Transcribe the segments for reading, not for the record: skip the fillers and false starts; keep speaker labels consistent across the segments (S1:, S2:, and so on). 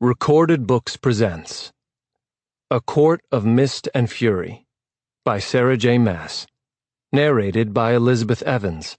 S1: Recorded Books presents A Court of Mist and Fury by Sarah J. Maas. Narrated by Elizabeth Evans.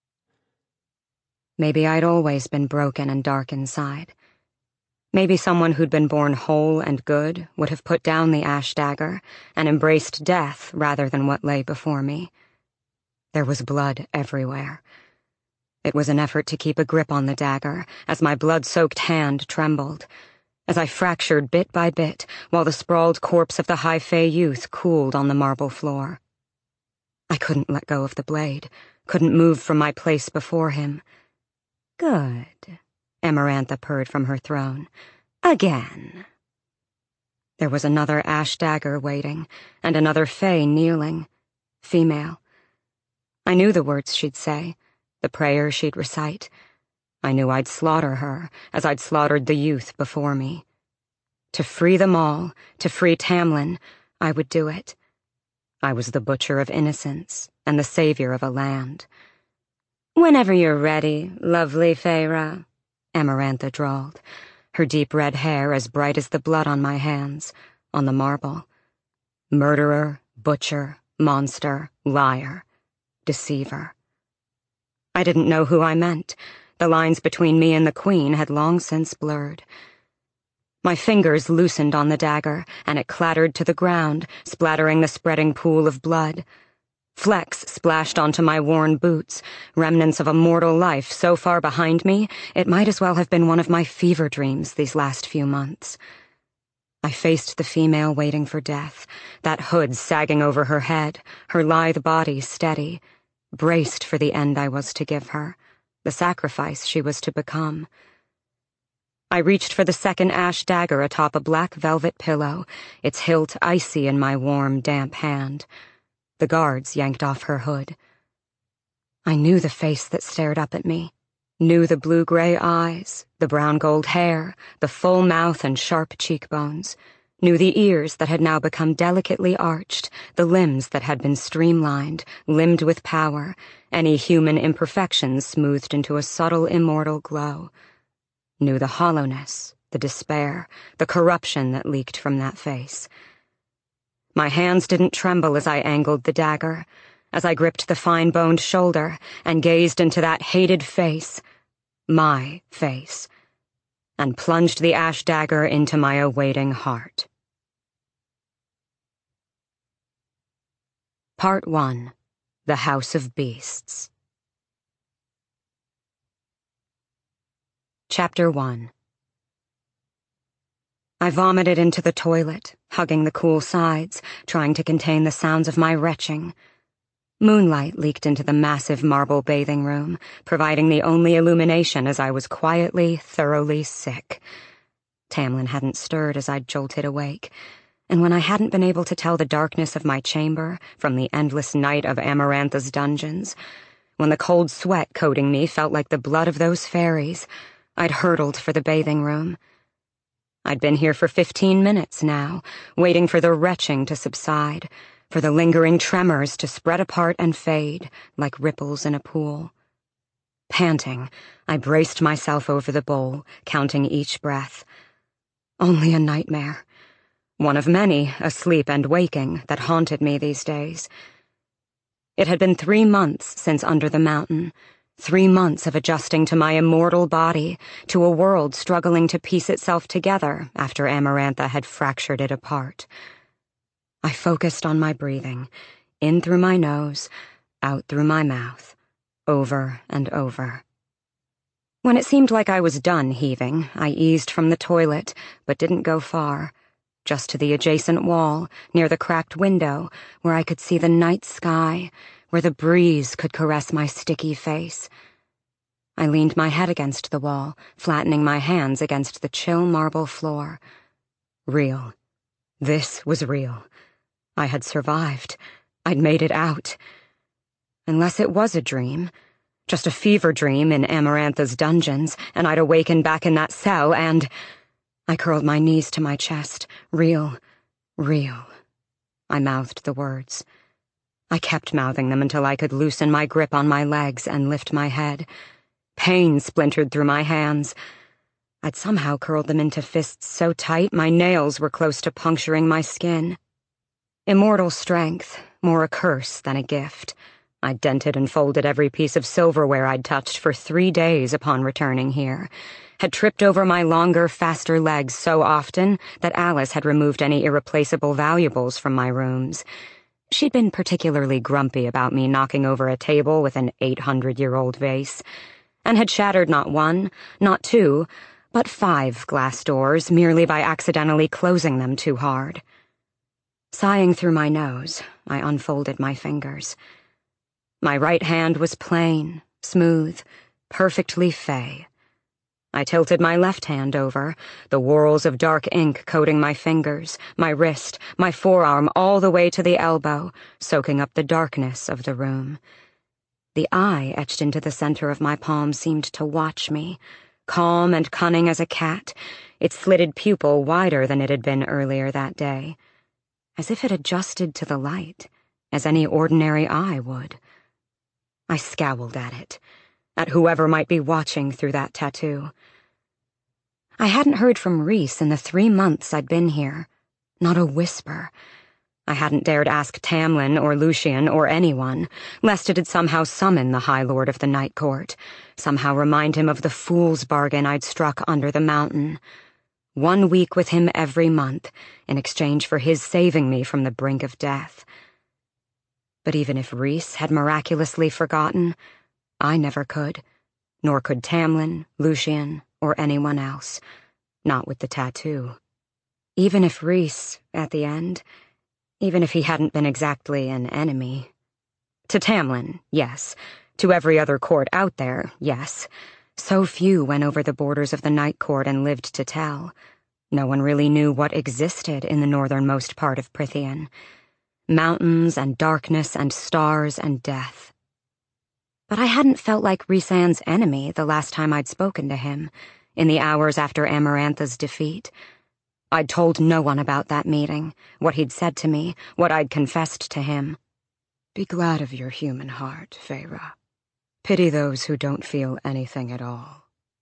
S2: Maybe I'd always been broken and dark inside. Maybe someone who'd been born whole and good would have put down the ash dagger and embraced death rather than what lay before me. There was blood everywhere. It was an effort to keep a grip on the dagger as my blood-soaked hand trembled, as I fractured bit by bit while the sprawled corpse of the High Fae youth cooled on the marble floor. I couldn't let go of the blade, couldn't move from my place before him. "Good," Amarantha purred from her throne. "Again." There was another ash dagger waiting, and another Fae kneeling. Female. I knew the words she'd say, the prayer she'd recite. I knew I'd slaughter her, as I'd slaughtered the youth before me. To free them all, to free Tamlin, I would do it. I was the butcher of innocence, and the savior of a land. "Whenever you're ready, lovely Feyre," Amarantha drawled, her deep red hair as bright as the blood on my hands, on the marble. Murderer, butcher, monster, liar, deceiver. I didn't know who I meant. The lines between me and the Queen had long since blurred. My fingers loosened on the dagger, and it clattered to the ground, splattering the spreading pool of blood. Flecks splashed onto my worn boots, remnants of a mortal life so far behind me, it might as well have been one of my fever dreams these last few months. I faced the female waiting for death, that hood sagging over her head, her lithe body steady, braced for the end I was to give her, the sacrifice she was to become. I reached for the second ash dagger atop a black velvet pillow, its hilt icy in my warm, damp hand. The guards yanked off her hood. I knew the face that stared up at me, knew the blue-gray eyes, the brown-gold hair, the full mouth and sharp cheekbones, knew the ears that had now become delicately arched, the limbs that had been streamlined, limbed with power, any human imperfections smoothed into a subtle, immortal glow. Knew the hollowness, the despair, the corruption that leaked from that face. My hands didn't tremble as I angled the dagger, as I gripped the fine-boned shoulder and gazed into that hated face, my face, and plunged the ash dagger into my awaiting heart. Part 1. The House of Beasts. Chapter 1. I vomited into the toilet, hugging the cool sides, trying to contain the sounds of my retching. Moonlight leaked into the massive marble bathing room, providing the only illumination as I was quietly, thoroughly sick. Tamlin hadn't stirred as I'd jolted awake, and when I hadn't been able to tell the darkness of my chamber from the endless night of Amarantha's dungeons, when the cold sweat coating me felt like the blood of those fairies, I'd hurtled for the bathing room. I'd been here for 15 minutes now, waiting for the retching to subside, for the lingering tremors to spread apart and fade like ripples in a pool. Panting, I braced myself over the bowl, counting each breath. Only a nightmare. One of many, asleep and waking, that haunted me these days. It had been 3 months since Under the Mountain, 3 months of adjusting to my immortal body, to a world struggling to piece itself together after Amarantha had fractured it apart. I focused on my breathing, in through my nose, out through my mouth, over and over. When it seemed like I was done heaving, I eased from the toilet, but didn't go far, just to the adjacent wall, near the cracked window, where I could see the night sky, where the breeze could caress my sticky face. I leaned my head against the wall, flattening my hands against the chill marble floor. Real. This was real. I had survived. I'd made it out. Unless it was a dream, just a fever dream in Amarantha's dungeons, and I'd awaken back in that cell and... I curled my knees to my chest. Real. Real. I mouthed the words. I kept mouthing them until I could loosen my grip on my legs and lift my head. Pain splintered through my hands. I'd somehow curled them into fists so tight my nails were close to puncturing my skin. Immortal strength, more a curse than a gift. I dented and folded every piece of silverware I'd touched for 3 days upon returning here, had tripped over my longer, faster legs so often that Alice had removed any irreplaceable valuables from my rooms. She'd been particularly grumpy about me knocking over a table with an 800-year-old vase, and had shattered not 1, not 2, but 5 glass doors merely by accidentally closing them too hard. Sighing through my nose, I unfolded my fingers. My right hand was plain, smooth, perfectly fey. I tilted my left hand over, the whorls of dark ink coating my fingers, my wrist, my forearm, all the way to the elbow, soaking up the darkness of the room. The eye etched into the center of my palm seemed to watch me, calm and cunning as a cat, its slitted pupil wider than it had been earlier that day, as if it adjusted to the light, as any ordinary eye would. I scowled at whoever might be watching through that tattoo. I hadn't heard from Rhys in the 3 months I'd been here. Not a whisper. I hadn't dared ask Tamlin or Lucien or anyone, lest it'd somehow summon the High Lord of the Night Court, somehow remind him of the fool's bargain I'd struck under the mountain. 1 week with him every month, in exchange for his saving me from the brink of death. But even if Rhys had miraculously forgotten, I never could, nor could Tamlin, Lucien, or anyone else, not with the tattoo. Even if Rhys, at the end, even if he hadn't been exactly an enemy. To Tamlin, yes. To every other court out there, yes. So few went over the borders of the Night Court and lived to tell. No one really knew what existed in the northernmost part of Prythian. Mountains and darkness and stars and death. But I hadn't felt like Rhysand's enemy the last time I'd spoken to him, in the hours after Amarantha's defeat. I'd told no one about that meeting, what he'd said to me, what I'd confessed to him. Be glad of your human heart, Feyre. Pity those who don't feel anything at all.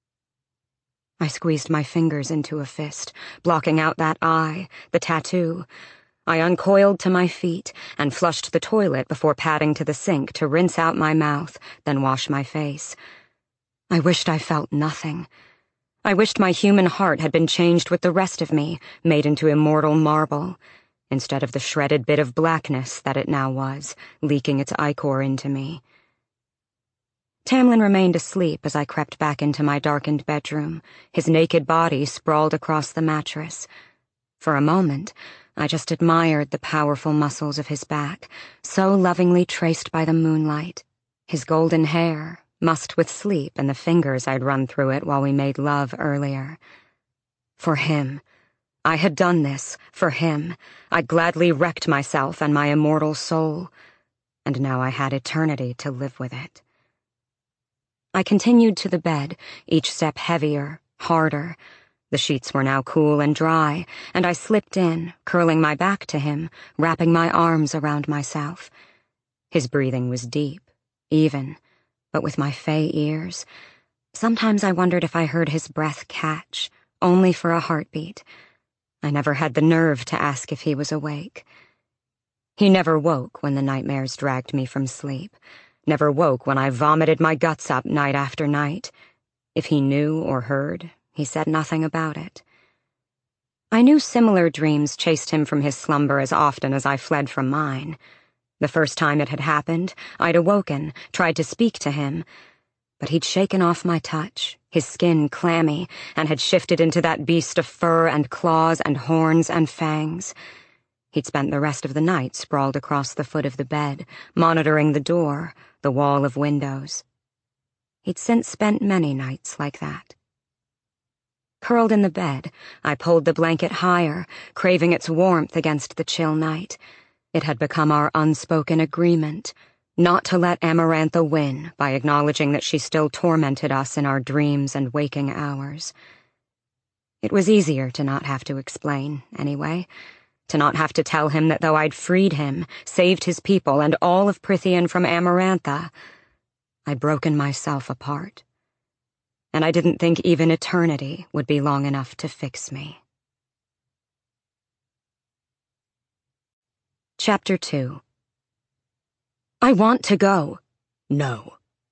S2: I squeezed my fingers into a fist, blocking out that eye, the tattoo. I uncoiled to my feet and flushed the toilet before padding to the sink to rinse out my mouth, then wash my face. I wished I felt nothing. I wished my human heart had been changed with the rest of me, made into immortal marble, instead of the shredded bit of blackness that it now was, leaking its ichor into me. Tamlin remained asleep as I crept back into my darkened bedroom, his naked body sprawled across the mattress. For a moment, I just admired the powerful muscles of his back, so lovingly traced by the moonlight, his golden hair, mussed with sleep and the fingers I'd run through it while we made love earlier. For him. I had done this, for him. I'd gladly wrecked myself and my immortal soul, and now I had eternity to live with it. I continued to the bed, each step heavier, harder. The sheets were now cool and dry, and I slipped in, curling my back to him, wrapping my arms around myself. His breathing was deep, even, but with my fey ears, sometimes I wondered if I heard his breath catch, only for a heartbeat. I never had the nerve to ask if he was awake. He never woke when the nightmares dragged me from sleep, never woke when I vomited my guts up night after night. If he knew or heard, he said nothing about it. I knew similar dreams chased him from his slumber as often as I fled from mine. The first time it had happened, I'd awoken, tried to speak to him, but he'd shaken off my touch, his skin clammy, and had shifted into that beast of fur and claws and horns and fangs. He'd spent the rest of the night sprawled across the foot of the bed, monitoring the door, the wall of windows. He'd since spent many nights like that. Curled in the bed, I pulled the blanket higher, craving its warmth against the chill night. It had become our unspoken agreement, not to let Amarantha win by acknowledging that she still tormented us in our dreams and waking hours. It was easier to not have to explain, anyway, to not have to tell him that though I'd freed him, saved his people and all of Prythian from Amarantha, I'd broken myself apart. and I didn't think even eternity would be long enough to fix me. Chapter 2. I want to go. No.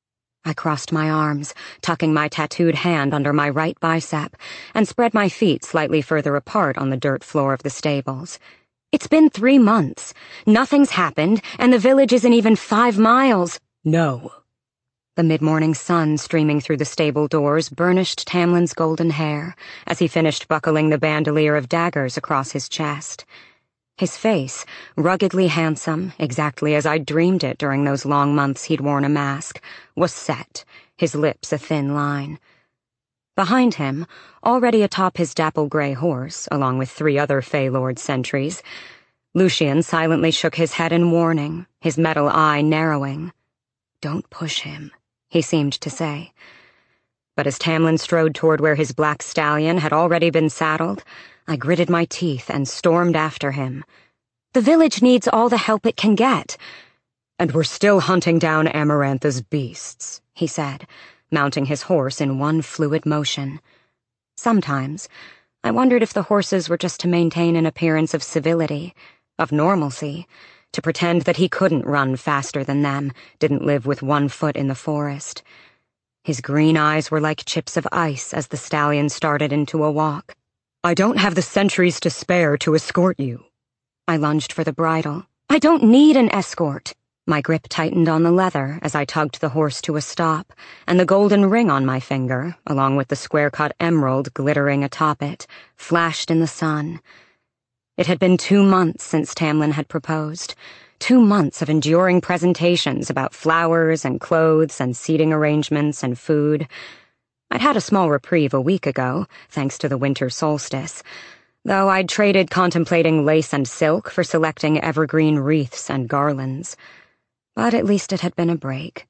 S2: I crossed my arms, tucking my tattooed hand under my right bicep, and spread my feet slightly further apart on the dirt floor of the stables. It's been 3 months. Nothing's happened, and the village isn't even 5 miles. No. The mid-morning sun streaming through the stable doors burnished Tamlin's golden hair as he finished buckling the bandolier of daggers across his chest. His face, ruggedly handsome, exactly as I'd dreamed it during those long months he'd worn a mask, was set, his lips a thin line. Behind him, already atop his dapple-gray horse, along with 3 other Feylord sentries, Lucian silently shook his head in warning, his metal eye narrowing. "Don't push him," he seemed to say. But as Tamlin strode toward where his black stallion had already been saddled, I gritted my teeth and stormed after him. "The village needs all the help it can get." "And we're still hunting down Amarantha's beasts," he said, mounting his horse in one fluid motion. Sometimes, I wondered if the horses were just to maintain an appearance of civility, of normalcy, to pretend that he couldn't run faster than them, didn't live with 1 foot in the forest. His green eyes were like chips of ice as the stallion started into a walk. "I don't have the sentries to spare to escort you." I lunged for the bridle. "I don't need an escort." My grip tightened on the leather as I tugged the horse to a stop, and the golden ring on my finger, along with the square-cut emerald glittering atop it, flashed in the sun. It had been 2 months since Tamlin had proposed, 2 months of enduring presentations about flowers and clothes and seating arrangements and food. I'd had a small reprieve a week ago, thanks to the winter solstice, though I'd traded contemplating lace and silk for selecting evergreen wreaths and garlands. But at least it had been a break.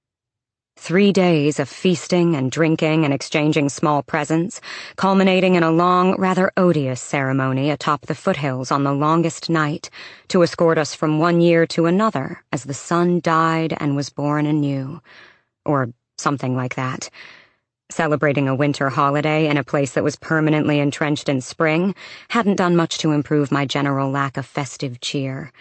S2: 3 days of feasting and drinking and exchanging small presents, culminating in a long, rather odious ceremony atop the foothills on the longest night to escort us from one year to another as the sun died and was born anew. Or something like that. Celebrating a winter holiday in a place that was permanently entrenched in spring hadn't done much to improve my general lack of festive cheer.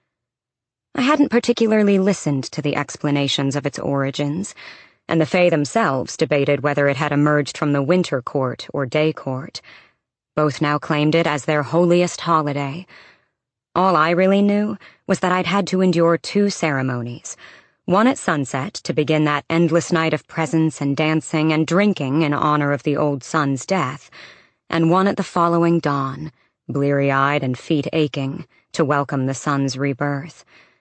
S2: I hadn't particularly listened to the explanations of its origins, and the Fae themselves debated whether it had emerged from the winter court or day court. Both now claimed it as their holiest holiday. All I really knew was that I'd had to endure 2 ceremonies, one at sunset to begin that endless night of presents and dancing and drinking in honor of the old sun's death, and one at the following dawn, bleary-eyed and feet aching, to welcome the sun's rebirth.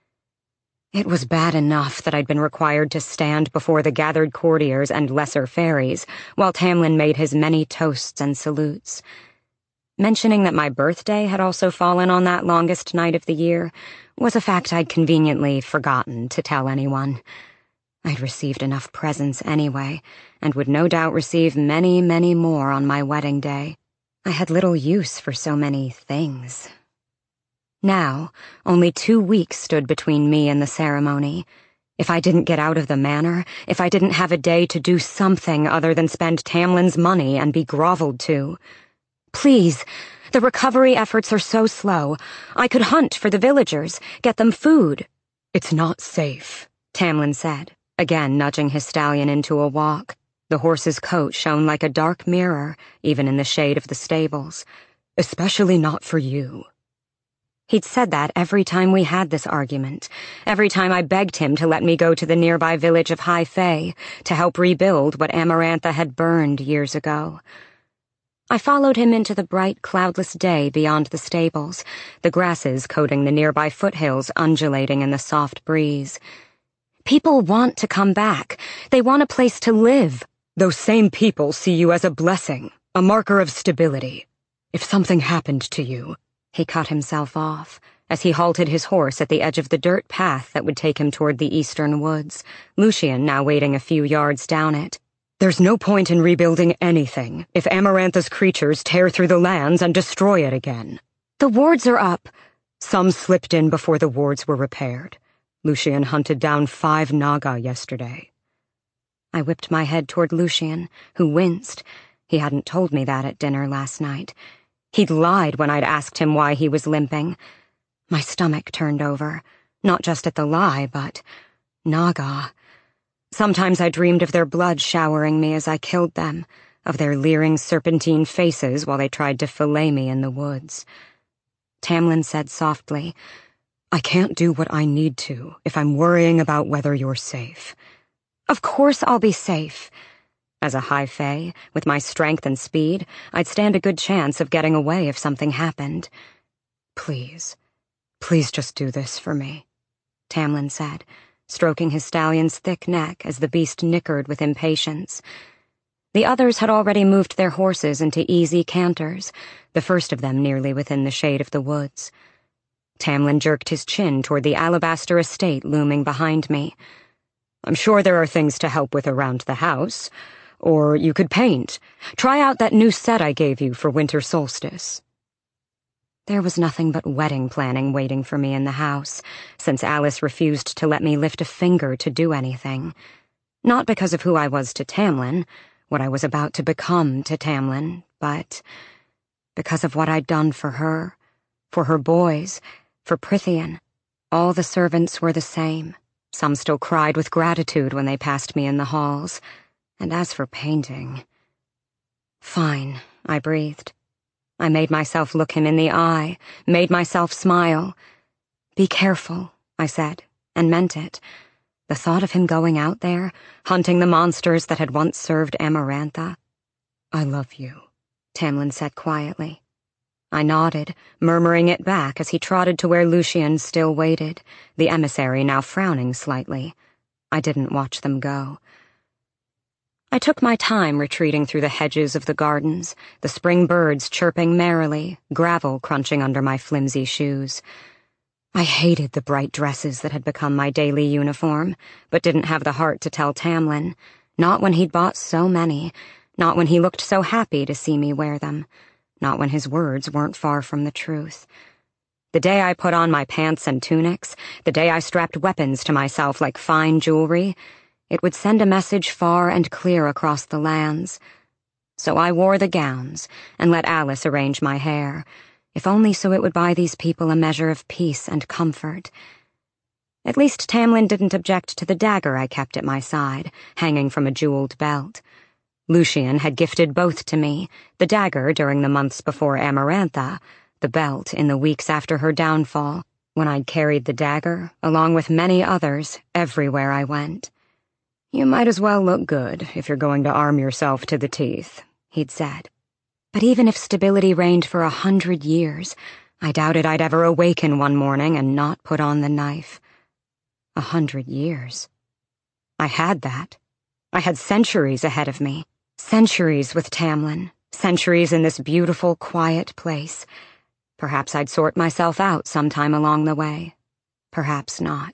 S2: It was bad enough that I'd been required to stand before the gathered courtiers and lesser fairies while Tamlin made his many toasts and salutes. Mentioning that my birthday had also fallen on that longest night of the year was a fact I'd conveniently forgotten to tell anyone. I'd received enough presents anyway, and would no doubt receive many, many more on my wedding day. I had little use for so many things. Now, only 2 weeks stood between me and the ceremony. If I didn't get out of the manor, if I didn't have a day to do something other than spend Tamlin's money and be groveled to. "Please, the recovery efforts are so slow. I could hunt for the villagers, get them food." "It's not safe," Tamlin said, again nudging his stallion into a walk. The horse's coat shone like a dark mirror, even in the shade of the stables. "Especially not for you." He'd said that every time we had this argument, every time I begged him to let me go to the nearby village of High Fae to help rebuild what Amarantha had burned years ago. I followed him into the bright, cloudless day beyond the stables, the grasses coating the nearby foothills undulating in the soft breeze. People want to come back. They want a place to live. Those same people see you as a blessing, a marker of stability. If something happened to you... He cut himself off as he halted his horse at the edge of the dirt path that would take him toward the eastern woods, Lucian now waiting a few yards down it. "There's no point in rebuilding anything if Amarantha's creatures tear through the lands and destroy it again." "The wards are up." "Some slipped in before the wards were repaired. Lucian hunted down 5 Naga yesterday." I whipped my head toward Lucien, who winced. He hadn't told me that at dinner last night. He'd lied when I'd asked him why he was limping. My stomach turned over, not just at the lie, but Naga. Sometimes I dreamed of their blood showering me as I killed them, of their leering serpentine faces while they tried to fillet me in the woods. Tamlin said softly, "I can't do what I need to if I'm worrying about whether you're safe." "Of course I'll be safe." As a high fae, with my strength and speed, I'd stand a good chance of getting away if something happened. Please just do this for me," Tamlin said, stroking his stallion's thick neck as the beast nickered with impatience. The others had already moved their horses into easy canters, the first of them nearly within the shade of the woods. Tamlin jerked his chin toward the alabaster estate looming behind me. "I'm sure there are things to help with around the house. Or you could paint. Try out that new set I gave you for winter solstice." There was nothing but wedding planning waiting for me in the house, since Alice refused to let me lift a finger to do anything. Not because of who I was to Tamlin, what I was about to become to Tamlin, but because of what I'd done for her boys, for Prythian. All the servants were the same. Some still cried with gratitude when they passed me in the halls. And as for painting... "Fine," I breathed. I made myself look him in the eye, made myself smile. "Be careful," I said, and meant it. The thought of him going out there, hunting the monsters that had once served Amarantha. "I love you," Tamlin said quietly. I nodded, murmuring it back as he trotted to where Lucien still waited, the emissary now frowning slightly. I didn't watch them go. I took my time retreating through the hedges of the gardens, the spring birds chirping merrily, gravel crunching under my flimsy shoes. I hated the bright dresses that had become my daily uniform, but didn't have the heart to tell Tamlin, not when he'd bought so many, not when he looked so happy to see me wear them, not when his words weren't far from the truth. The day I put on my pants and tunics, the day I strapped weapons to myself like fine jewelry, it would send a message far and clear across the lands. So I wore the gowns and let Alice arrange my hair, if only so it would buy these people a measure of peace and comfort. At least Tamlin didn't object to the dagger I kept at my side, hanging from a jeweled belt. Lucien had gifted both to me, the dagger during the months before Amarantha, the belt in the weeks after her downfall, when I'd carried the dagger, along with many others, everywhere I went. "You might as well look good if you're going to arm yourself to the teeth," he'd said. But even if stability reigned for 100 years, I doubted I'd ever awaken one morning and not put on the knife. 100 years. I had that. I had centuries ahead of me. Centuries with Tamlin. Centuries in this beautiful, quiet place. Perhaps I'd sort myself out sometime along the way. Perhaps not.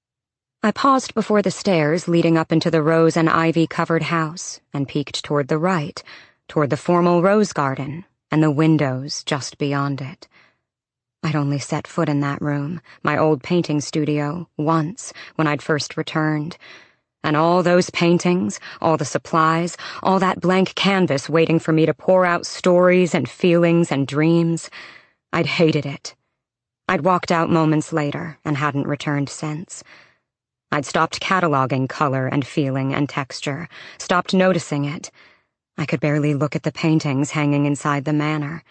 S2: I paused before the stairs leading up into the rose and ivy-covered house and peeked toward the right, toward the formal rose garden and the windows just beyond it. I'd only set foot in that room, my old painting studio, once when I'd first returned. And all those paintings, all the supplies, all that blank canvas waiting for me to pour out stories and feelings and dreams, I'd hated it. I'd walked out moments later and hadn't returned since. I'd stopped cataloging color and feeling and texture, stopped noticing it. I could barely look at the paintings hanging inside the manor.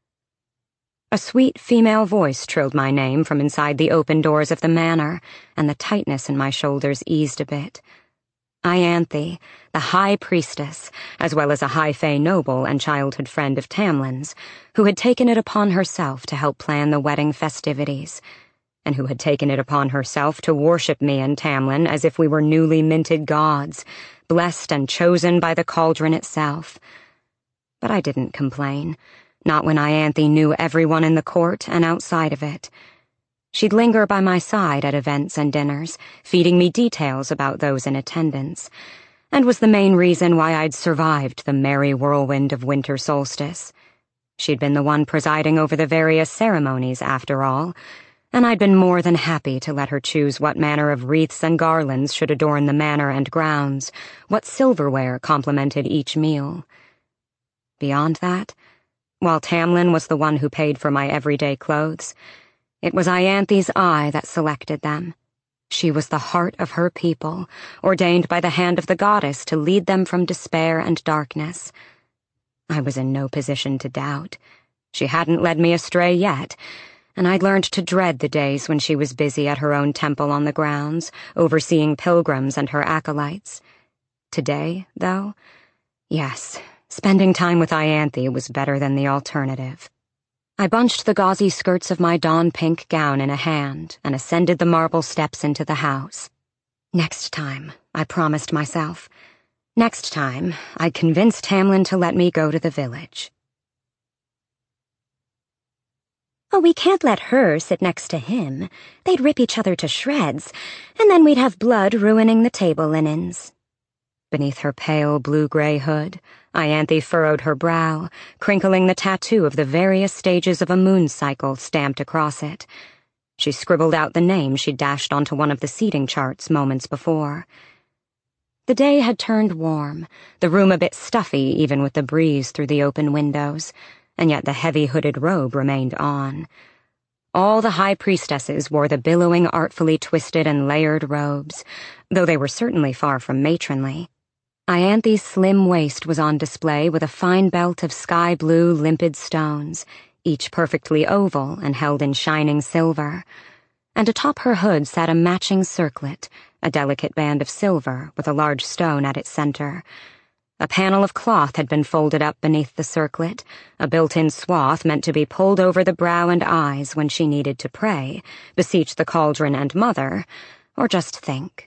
S2: A sweet female voice trilled my name from inside the open doors of the manor, and the tightness in my shoulders eased a bit. Ianthe, the High Priestess, as well as a high fae noble and childhood friend of Tamlin's, who had taken it upon herself to help plan the wedding festivities, and who had taken it upon herself to worship me and Tamlin as if we were newly minted gods, blessed and chosen by the cauldron itself. But I didn't complain, not when Ianthe knew everyone in the court and outside of it. She'd linger by my side at events and dinners, feeding me details about those in attendance, and was the main reason why I'd survived the merry whirlwind of winter solstice. She'd been the one presiding over the various ceremonies, after all, and I'd been more than happy to let her choose what manner of wreaths and garlands should adorn the manor and grounds, what silverware complemented each meal. Beyond that, while Tamlin was the one who paid for my everyday clothes, it was Ianthe's eye that selected them. She was the heart of her people, ordained by the hand of the goddess to lead them from despair and darkness. I was in no position to doubt. She hadn't led me astray yet, and I'd learned to dread the days when she was busy at her own temple on the grounds, overseeing pilgrims and her acolytes. Today, though, yes, spending time with Ianthe was better than the alternative. I bunched the gauzy skirts of my dawn-pink gown in a hand and ascended the marble steps into the house. Next time, I promised myself. Next time, I'd convince Tamlin to let me go to the village.
S3: Oh, we can't let her sit next to him. They'd rip each other to shreds, and then we'd have blood ruining the table linens.
S2: Beneath her pale blue-gray hood, Ianthe furrowed her brow, crinkling the tattoo of the various stages of a moon cycle stamped across it. She scribbled out the name she'd dashed onto one of the seating charts moments before. The day had turned warm, the room a bit stuffy even with the breeze through the open windows, and yet the heavy hooded robe remained on. All the high priestesses wore the billowing, artfully twisted and layered robes, though they were certainly far from matronly. Ianthe's slim waist was on display with a fine belt of sky-blue, limpid stones, each perfectly oval and held in shining silver, and atop her hood sat a matching circlet, a delicate band of silver with a large stone at its center. A panel of cloth had been folded up beneath the circlet, a built-in swath meant to be pulled over the brow and eyes when she needed to pray, beseech the cauldron and mother, or just think.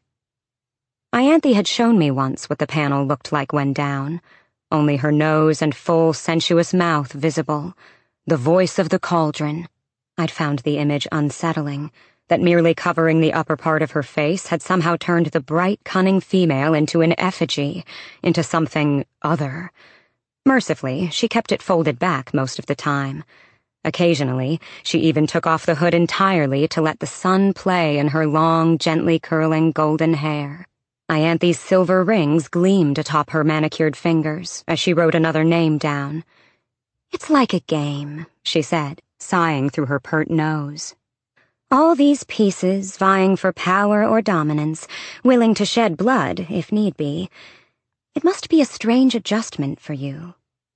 S2: Ianthe had shown me once what the panel looked like when down, only her nose and full, sensuous mouth visible, the voice of the cauldron. I'd found the image unsettling, that merely covering the upper part of her face had somehow turned the bright, cunning female into an effigy, into something other. Mercifully, she kept it folded back most of the time. Occasionally, she even took off the hood entirely to let the sun play in her long, gently curling golden hair. Ianthe's silver rings gleamed atop her manicured fingers as she wrote another name down.
S3: It's like a game, she said, sighing through her pert nose. All these pieces vying for power or dominance, willing to shed blood if need be. It must be a strange adjustment for you.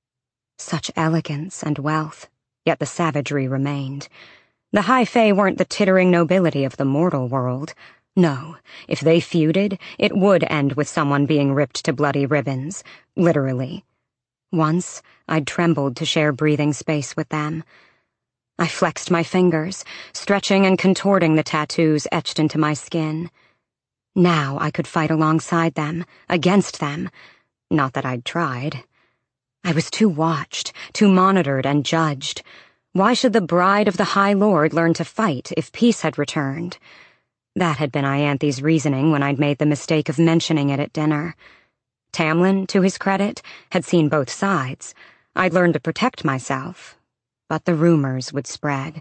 S2: Such elegance and wealth, yet the savagery remained. The High Fae weren't the tittering nobility of the mortal world. No, if they feuded, it would end with someone being ripped to bloody ribbons, literally. Once, I'd trembled to share breathing space with them. I flexed my fingers, stretching and contorting the tattoos etched into my skin. Now I could fight alongside them, against them. Not that I'd tried. I was too watched, too monitored and judged. Why should the bride of the High Lord learn to fight if peace had returned? That had been Ianthe's reasoning when I'd made the mistake of mentioning it at dinner. Tamlin, to his credit, had seen both sides. I'd learned to protect myself, but the rumors would spread.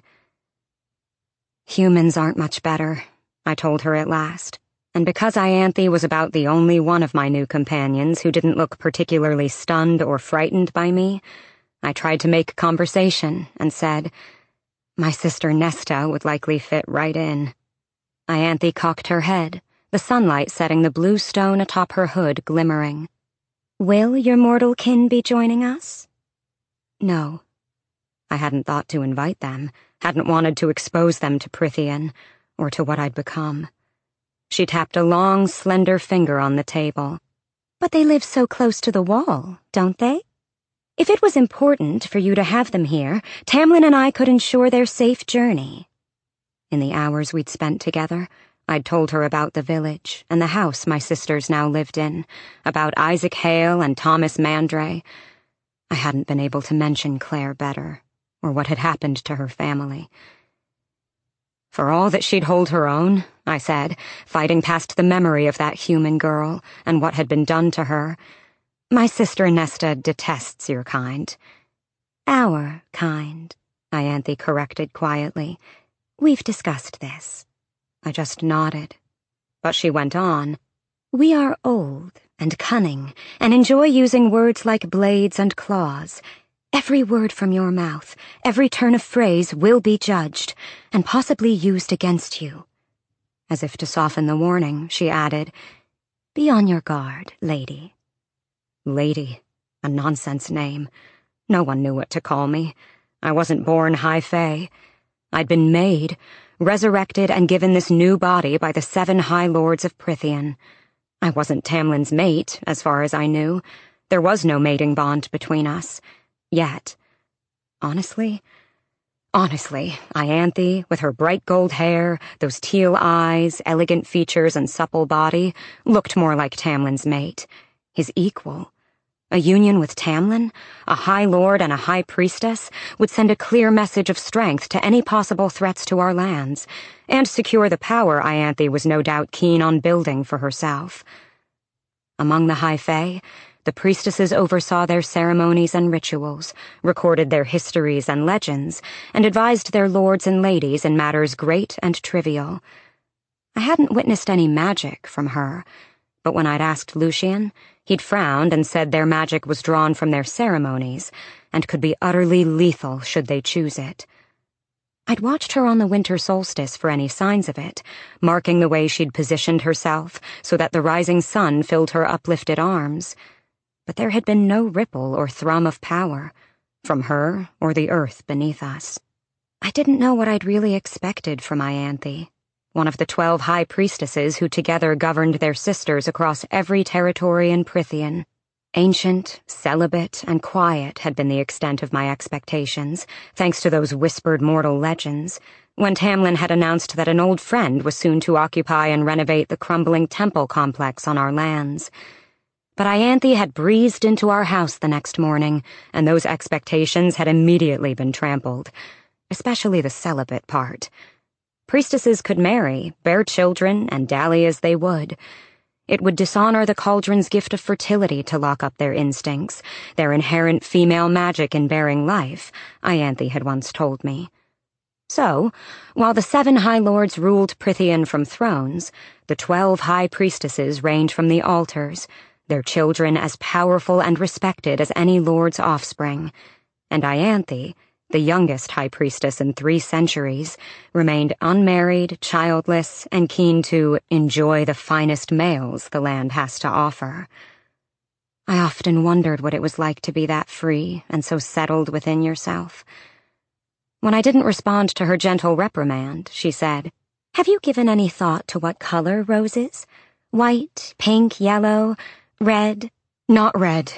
S2: Humans aren't much better, I told her at last, and because Ianthe was about the only one of my new companions who didn't look particularly stunned or frightened by me, I tried to make conversation and said, "My sister Nesta would likely fit right in." Ianthe cocked her head, the sunlight setting the blue stone atop her hood glimmering.
S3: "Will your mortal kin be joining us?"
S2: No. I hadn't thought to invite them, hadn't wanted to expose them to Prythian, or to what I'd become. She tapped a long, slender finger on the table.
S3: "But they live so close to the wall, don't they? If it was important for you to have them here, Tamlin and I could ensure their safe journey."
S2: In the hours we'd spent together, I'd told her about the village and the house my sisters now lived in, about Isaac Hale and Thomas Mandray. I hadn't been able to mention Claire better, or what had happened to her family. For all that she'd hold her own, I said, fighting past the memory of that human girl and what had been done to her, my sister Nesta detests your kind.
S3: "Our kind,"
S2: Ianthe corrected quietly.
S3: We've discussed this.
S2: I just nodded. But she went on.
S3: We are old and cunning and enjoy using words like blades and claws. Every word from your mouth, every turn of phrase will be judged and possibly used against you.
S2: As if to soften the warning, she added,
S3: Be on your guard, lady.
S2: Lady, a nonsense name. No one knew what to call me. I wasn't born high fae. I'd been made, resurrected and given this new body by the 7 High Lords of Prythian. I wasn't Tamlin's mate, as far as I knew. There was no mating bond between us. Yet. Honestly, Ianthe, with her bright gold hair, those teal eyes, elegant features and supple body, looked more like Tamlin's mate. His equal. A union with Tamlin, a High Lord and a High Priestess, would send a clear message of strength to any possible threats to our lands, and secure the power Ianthe was no doubt keen on building for herself. Among the High Fae, the priestesses oversaw their ceremonies and rituals, recorded their histories and legends, and advised their lords and ladies in matters great and trivial. I hadn't witnessed any magic from her, but when I'd asked Lucian, he'd frowned and said their magic was drawn from their ceremonies, and could be utterly lethal should they choose it. I'd watched her on the winter solstice for any signs of it, marking the way she'd positioned herself so that the rising sun filled her uplifted arms. But there had been no ripple or thrum of power, from her or the earth beneath us. I didn't know what I'd really expected from Ianthe, one of the 12 high priestesses who together governed their sisters across every territory in Prythian. Ancient, celibate, and quiet had been the extent of my expectations, thanks to those whispered mortal legends, when Tamlin had announced that an old friend was soon to occupy and renovate the crumbling temple complex on our lands. But Ianthe had breezed into our house the next morning, and those expectations had immediately been trampled, especially the celibate part. Priestesses could marry, bear children, and dally as they would. It would dishonor the cauldron's gift of fertility to lock up their instincts, their inherent female magic in bearing life, Ianthe had once told me. So, while the 7 High Lords ruled Prythian from thrones, the 12 High Priestesses reigned from the altars, their children as powerful and respected as any lord's offspring, and Ianthe, the youngest High Priestess in 3 centuries, remained unmarried, childless, and keen to enjoy the finest males the land has to offer. I often wondered what it was like to be that free and so settled within yourself. When I didn't respond to her gentle reprimand, she said,
S3: Have you given any thought to what color rose is? White, pink, yellow, red?
S2: Not red.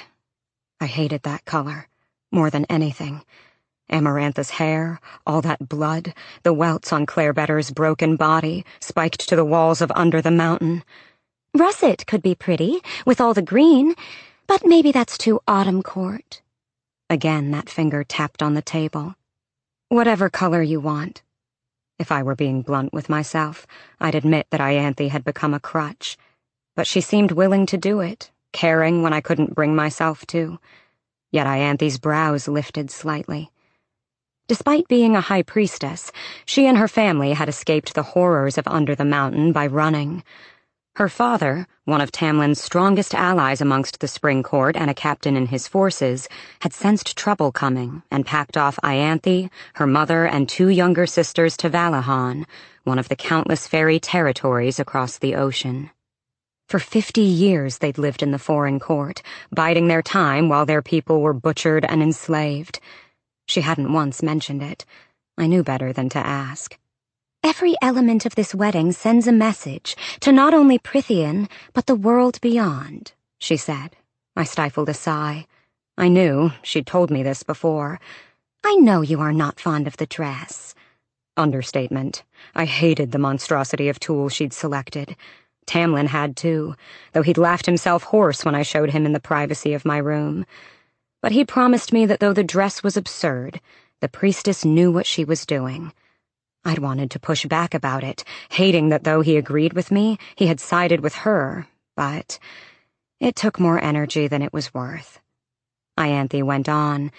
S2: I hated that color, more than anything. Amarantha's hair, all that blood, the welts on Claire Better's broken body, spiked to the walls of Under the Mountain.
S3: Russet could be pretty, with all the green, but maybe that's too autumn court.
S2: Again that finger tapped on the table. Whatever color you want. If I were being blunt with myself, I'd admit that Ianthe had become a crutch. But she seemed willing to do it, caring when I couldn't bring myself to. Yet Ianthe's brows lifted slightly. Despite being a high priestess, she and her family had escaped the horrors of Under the Mountain by running. Her father, one of Tamlin's strongest allies amongst the Spring Court and a captain in his forces, had sensed trouble coming and packed off Ianthe, her mother, and 2 younger sisters to Valahan, one of the countless fairy territories across the ocean. For 50 years they'd lived in the foreign court, biding their time while their people were butchered and enslaved. She hadn't once mentioned it. I knew better than to ask.
S3: Every element of this wedding sends a message to not only Prythian, but the world beyond, she said.
S2: I stifled a sigh. I knew, she'd told me this before.
S3: I know you are not fond of the dress.
S2: Understatement. I hated the monstrosity of tulle she'd selected. Tamlin had too, though he'd laughed himself hoarse when I showed him in the privacy of my room. But he'd promised me that though the dress was absurd, the priestess knew what she was doing. I'd wanted to push back about it, hating that though he agreed with me, he had sided with her, but it took more energy than it was worth. Ianthe went on,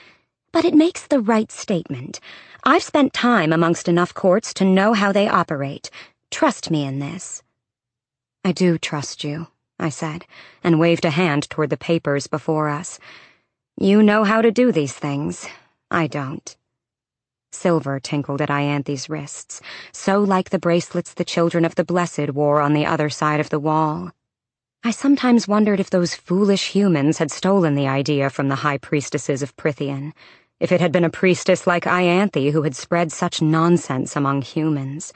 S3: But it makes the right statement. I've spent time amongst enough courts to know how they operate. Trust me in this."
S2: "I do trust you," I said, and waved a hand toward the papers before us. "You know how to do these things. I don't." Silver tinkled at Ianthe's wrists, so like the bracelets the Children of the Blessed wore on the other side of the wall. I sometimes wondered if those foolish humans had stolen the idea from the high priestesses of Prythian, if it had been a priestess like Ianthe who had spread such nonsense among humans.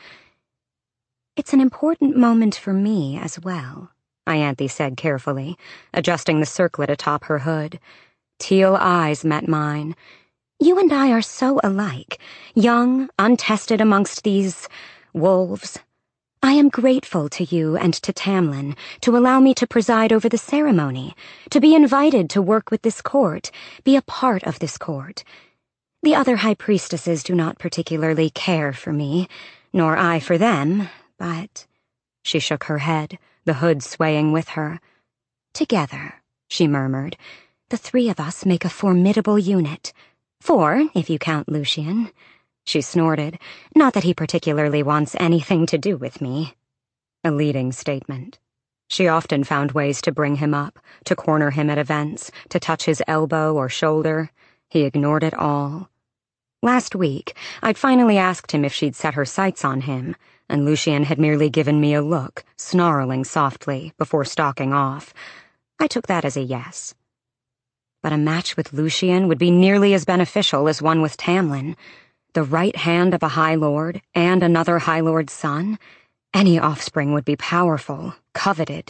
S3: "It's an important moment for me as well," Ianthe said carefully, adjusting the circlet atop her hood. Teal eyes met mine. "You and I are so alike, young, untested amongst these wolves. I am grateful to you and to Tamlin to allow me to preside over the ceremony, to be invited to work with this court, be a part of this court. The other high priestesses do not particularly care for me, nor I for them, but—"
S2: She shook her head, the hood swaying with her.
S3: "Together," she murmured, "the three of us make a formidable unit. 4, if you count Lucien." She snorted. "Not that he particularly wants anything to do with me."
S2: A leading statement. She often found ways to bring him up, to corner him at events, to touch his elbow or shoulder. He ignored it all. Last week, I'd finally asked him if she'd set her sights on him, and Lucien had merely given me a look, snarling softly, before stalking off. I took that as a yes. But a match with Lucien would be nearly as beneficial as one with Tamlin. The right hand of a High Lord, and another High Lord's son. Any offspring would be powerful, coveted.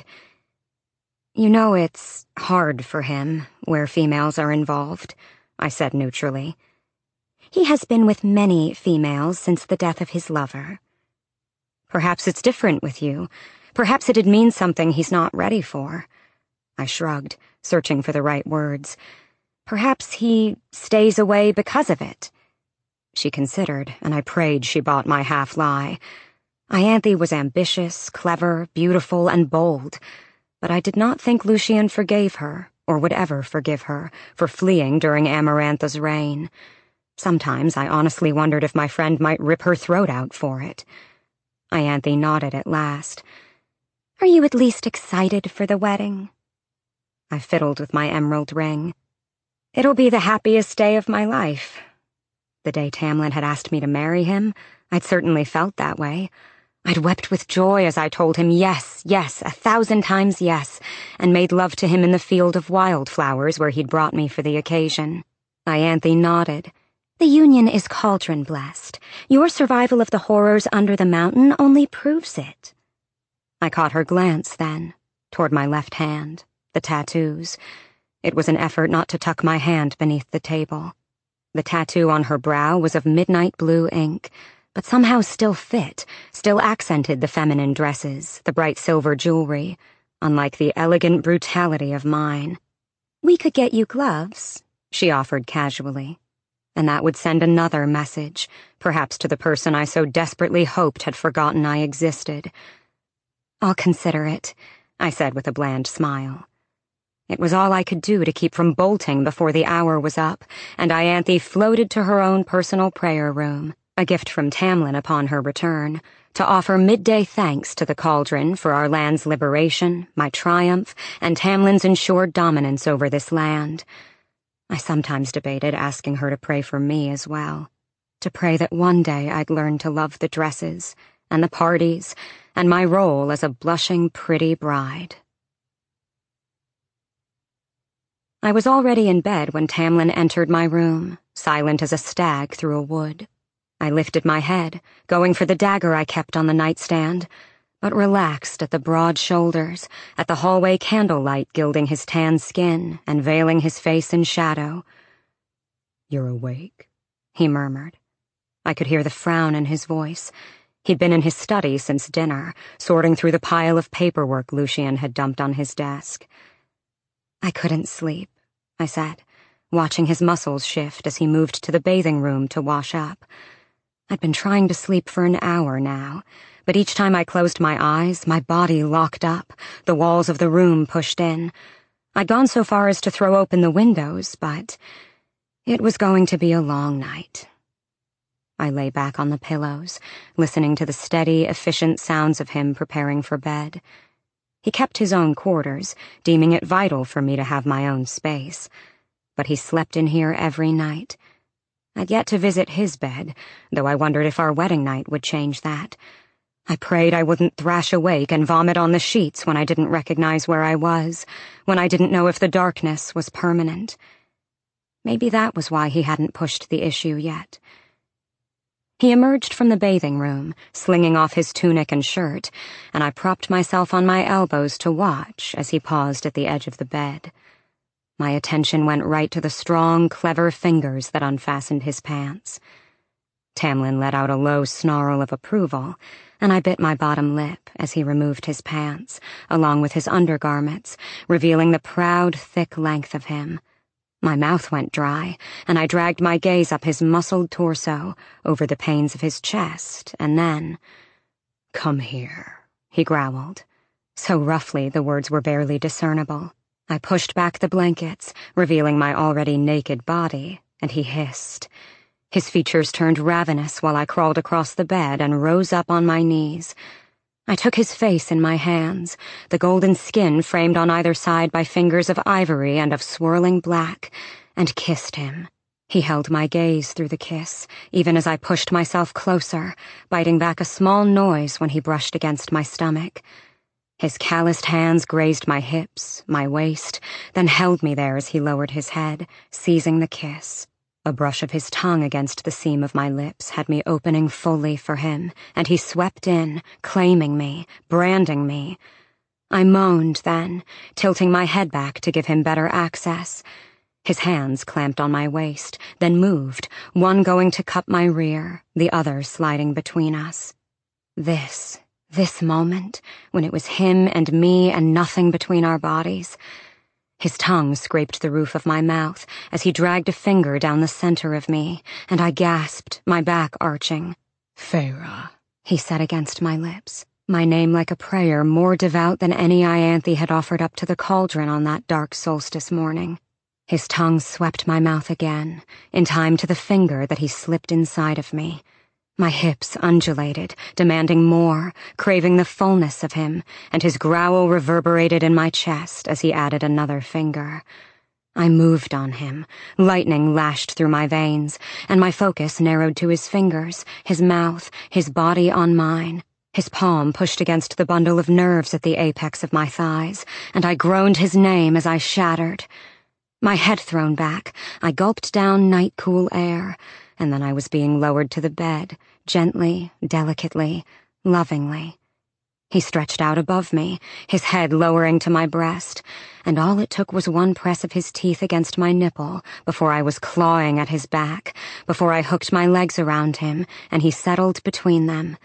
S2: "You know it's hard for him, where females are involved," I said neutrally.
S3: "He has been with many females since the death of his lover."
S2: "Perhaps it's different with you. Perhaps it'd mean something he's not ready for." I shrugged, searching for the right words. "Perhaps he stays away because of it." She considered, and I prayed she bought my half-lie. Ianthe was ambitious, clever, beautiful, and bold, but I did not think Lucien forgave her, or would ever forgive her, for fleeing during Amarantha's reign. Sometimes I honestly wondered if my friend might rip her throat out for it. Ianthe nodded at last.
S3: "Are you at least excited for the wedding?"
S2: I fiddled with my emerald ring. "It'll be the happiest day of my life." The day Tamlin had asked me to marry him, I'd certainly felt that way. I'd wept with joy as I told him yes, yes, 1,000 times yes, and made love to him in the field of wildflowers where he'd brought me for the occasion. Ianthe nodded.
S3: "The union is cauldron-blessed. Your survival of the horrors under the mountain only proves it."
S2: I caught her glance then, toward my left hand, the tattoos. It was an effort not to tuck my hand beneath the table. The tattoo on her brow was of midnight blue ink, but somehow still fit, still accented the feminine dresses, the bright silver jewelry, unlike the elegant brutality of mine.
S3: "We could get you gloves,"
S2: she offered casually. And that would send another message, perhaps to the person I so desperately hoped had forgotten I existed. "I'll consider it," I said with a bland smile. It was all I could do to keep from bolting before the hour was up, and Ianthe floated to her own personal prayer room, a gift from Tamlin upon her return, to offer midday thanks to the cauldron for our land's liberation, my triumph, and Tamlin's ensured dominance over this land. I sometimes debated asking her to pray for me as well, to pray that one day I'd learn to love the dresses, and the parties, and my role as a blushing, pretty bride. I was already in bed when Tamlin entered my room, silent as a stag through a wood. I lifted my head, going for the dagger I kept on the nightstand, but relaxed at the broad shoulders, at the hallway candlelight gilding his tan skin and veiling his face in shadow. "You're awake?" he murmured. I could hear the frown in his voice. He'd been in his study since dinner, sorting through the pile of paperwork Lucien had dumped on his desk. "I couldn't sleep," I said, watching his muscles shift as he moved to the bathing room to wash up. I'd been trying to sleep for an hour now, but each time I closed my eyes, my body locked up, the walls of the room pushed in. I'd gone so far as to throw open the windows, but It was going to be a long night. I lay back on the pillows, listening to the steady, efficient sounds of him preparing for bed. He kept his own quarters, deeming it vital for me to have my own space. But he slept in here every night. I'd yet to visit his bed, though I wondered if our wedding night would change that. I prayed I wouldn't thrash awake and vomit on the sheets when I didn't recognize where I was, when I didn't know if the darkness was permanent. Maybe that was why he hadn't pushed the issue yet. He emerged from the bathing room, slinging off his tunic and shirt, and I propped myself on my elbows to watch as he paused at the edge of the bed. My attention went right to the strong, clever fingers that unfastened his pants. Tamlin let out a low snarl of approval, and I bit my bottom lip as he removed his pants, along with his undergarments, revealing the proud, thick length of him. My mouth went dry, and I dragged my gaze up his muscled torso, over the panes of his chest, and then, "Come here," he growled. So roughly the words were barely discernible. I pushed back the blankets, revealing my already naked body, and he hissed. His features turned ravenous while I crawled across the bed and rose up on my knees. I took his face in my hands, the golden skin framed on either side by fingers of ivory and of swirling black, and kissed him. He held my gaze through the kiss, even as I pushed myself closer, biting back a small noise when he brushed against my stomach. His calloused hands grazed my hips, my waist, then held me there as he lowered his head, seizing the kiss. A brush of his tongue against the seam of my lips had me opening fully for him, and he swept in, claiming me, branding me. I moaned then, tilting my head back to give him better access. His hands clamped on my waist, then moved, one going to cup my rear, the other sliding between us. This moment, when it was him and me and nothing between our bodies. His tongue scraped the roof of my mouth as he dragged a finger down the center of me, and I gasped, my back arching. "Feyre," he said against my lips, my name like a prayer more devout than any Ianthe had offered up to the cauldron on that dark solstice morning. His tongue swept my mouth again, in time to the finger that he slipped inside of me. My hips undulated, demanding more, craving the fullness of him, and his growl reverberated in my chest as he added another finger. I moved on him, lightning lashed through my veins, and my focus narrowed to his fingers, his mouth, his body on mine. His palm pushed against the bundle of nerves at the apex of my thighs, and I groaned his name as I shattered. My head thrown back, I gulped down night-cool air, and then I was being lowered to the bed, gently, delicately, lovingly. He stretched out above me, his head lowering to my breast, and all it took was one press of his teeth against my nipple before I was clawing at his back, before I hooked my legs around him, and he settled between them.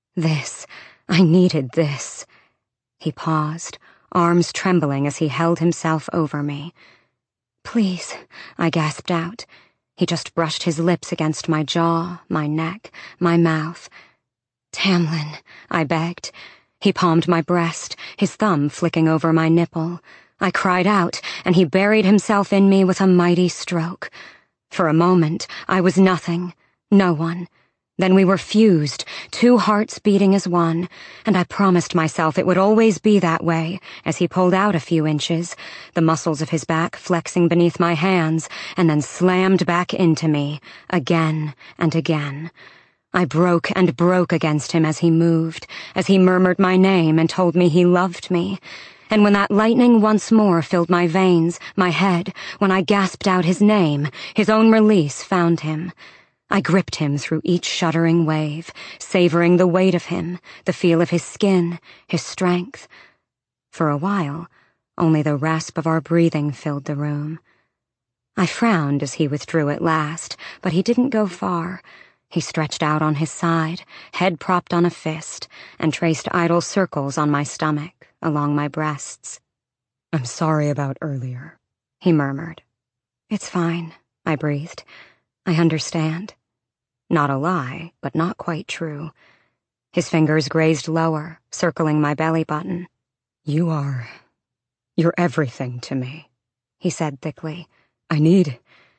S2: I needed this. He paused, arms trembling as he held himself over me. "Please," I gasped out. He just brushed his lips against my jaw, my neck, my mouth. "Tamlin," I begged. He palmed my breast, his thumb flicking over my nipple. I cried out, and he buried himself in me with a mighty stroke. For a moment, I was nothing, no one. Then we were fused, two hearts beating as one, and I promised myself it would always be that way as he pulled out a few inches, the muscles of his back flexing beneath my hands, and then slammed back into me, again and again. I broke and broke against him as he moved, as he murmured my name and told me he loved me. And when that lightning once more filled my veins, my head, when I gasped out his name, his own release found him. I gripped him through each shuddering wave, savoring the weight of him, the feel of his skin, his strength. For a while, only the rasp of our breathing filled the room. I frowned as he withdrew at last, but he didn't go far. He stretched out on his side, head propped on a fist, and traced idle circles on my stomach, along my breasts. "I'm sorry about earlier," he murmured. "It's fine," I breathed. "I understand." Not a lie, but not quite true. His fingers grazed lower, circling my belly button. You're everything to me," he said thickly. I need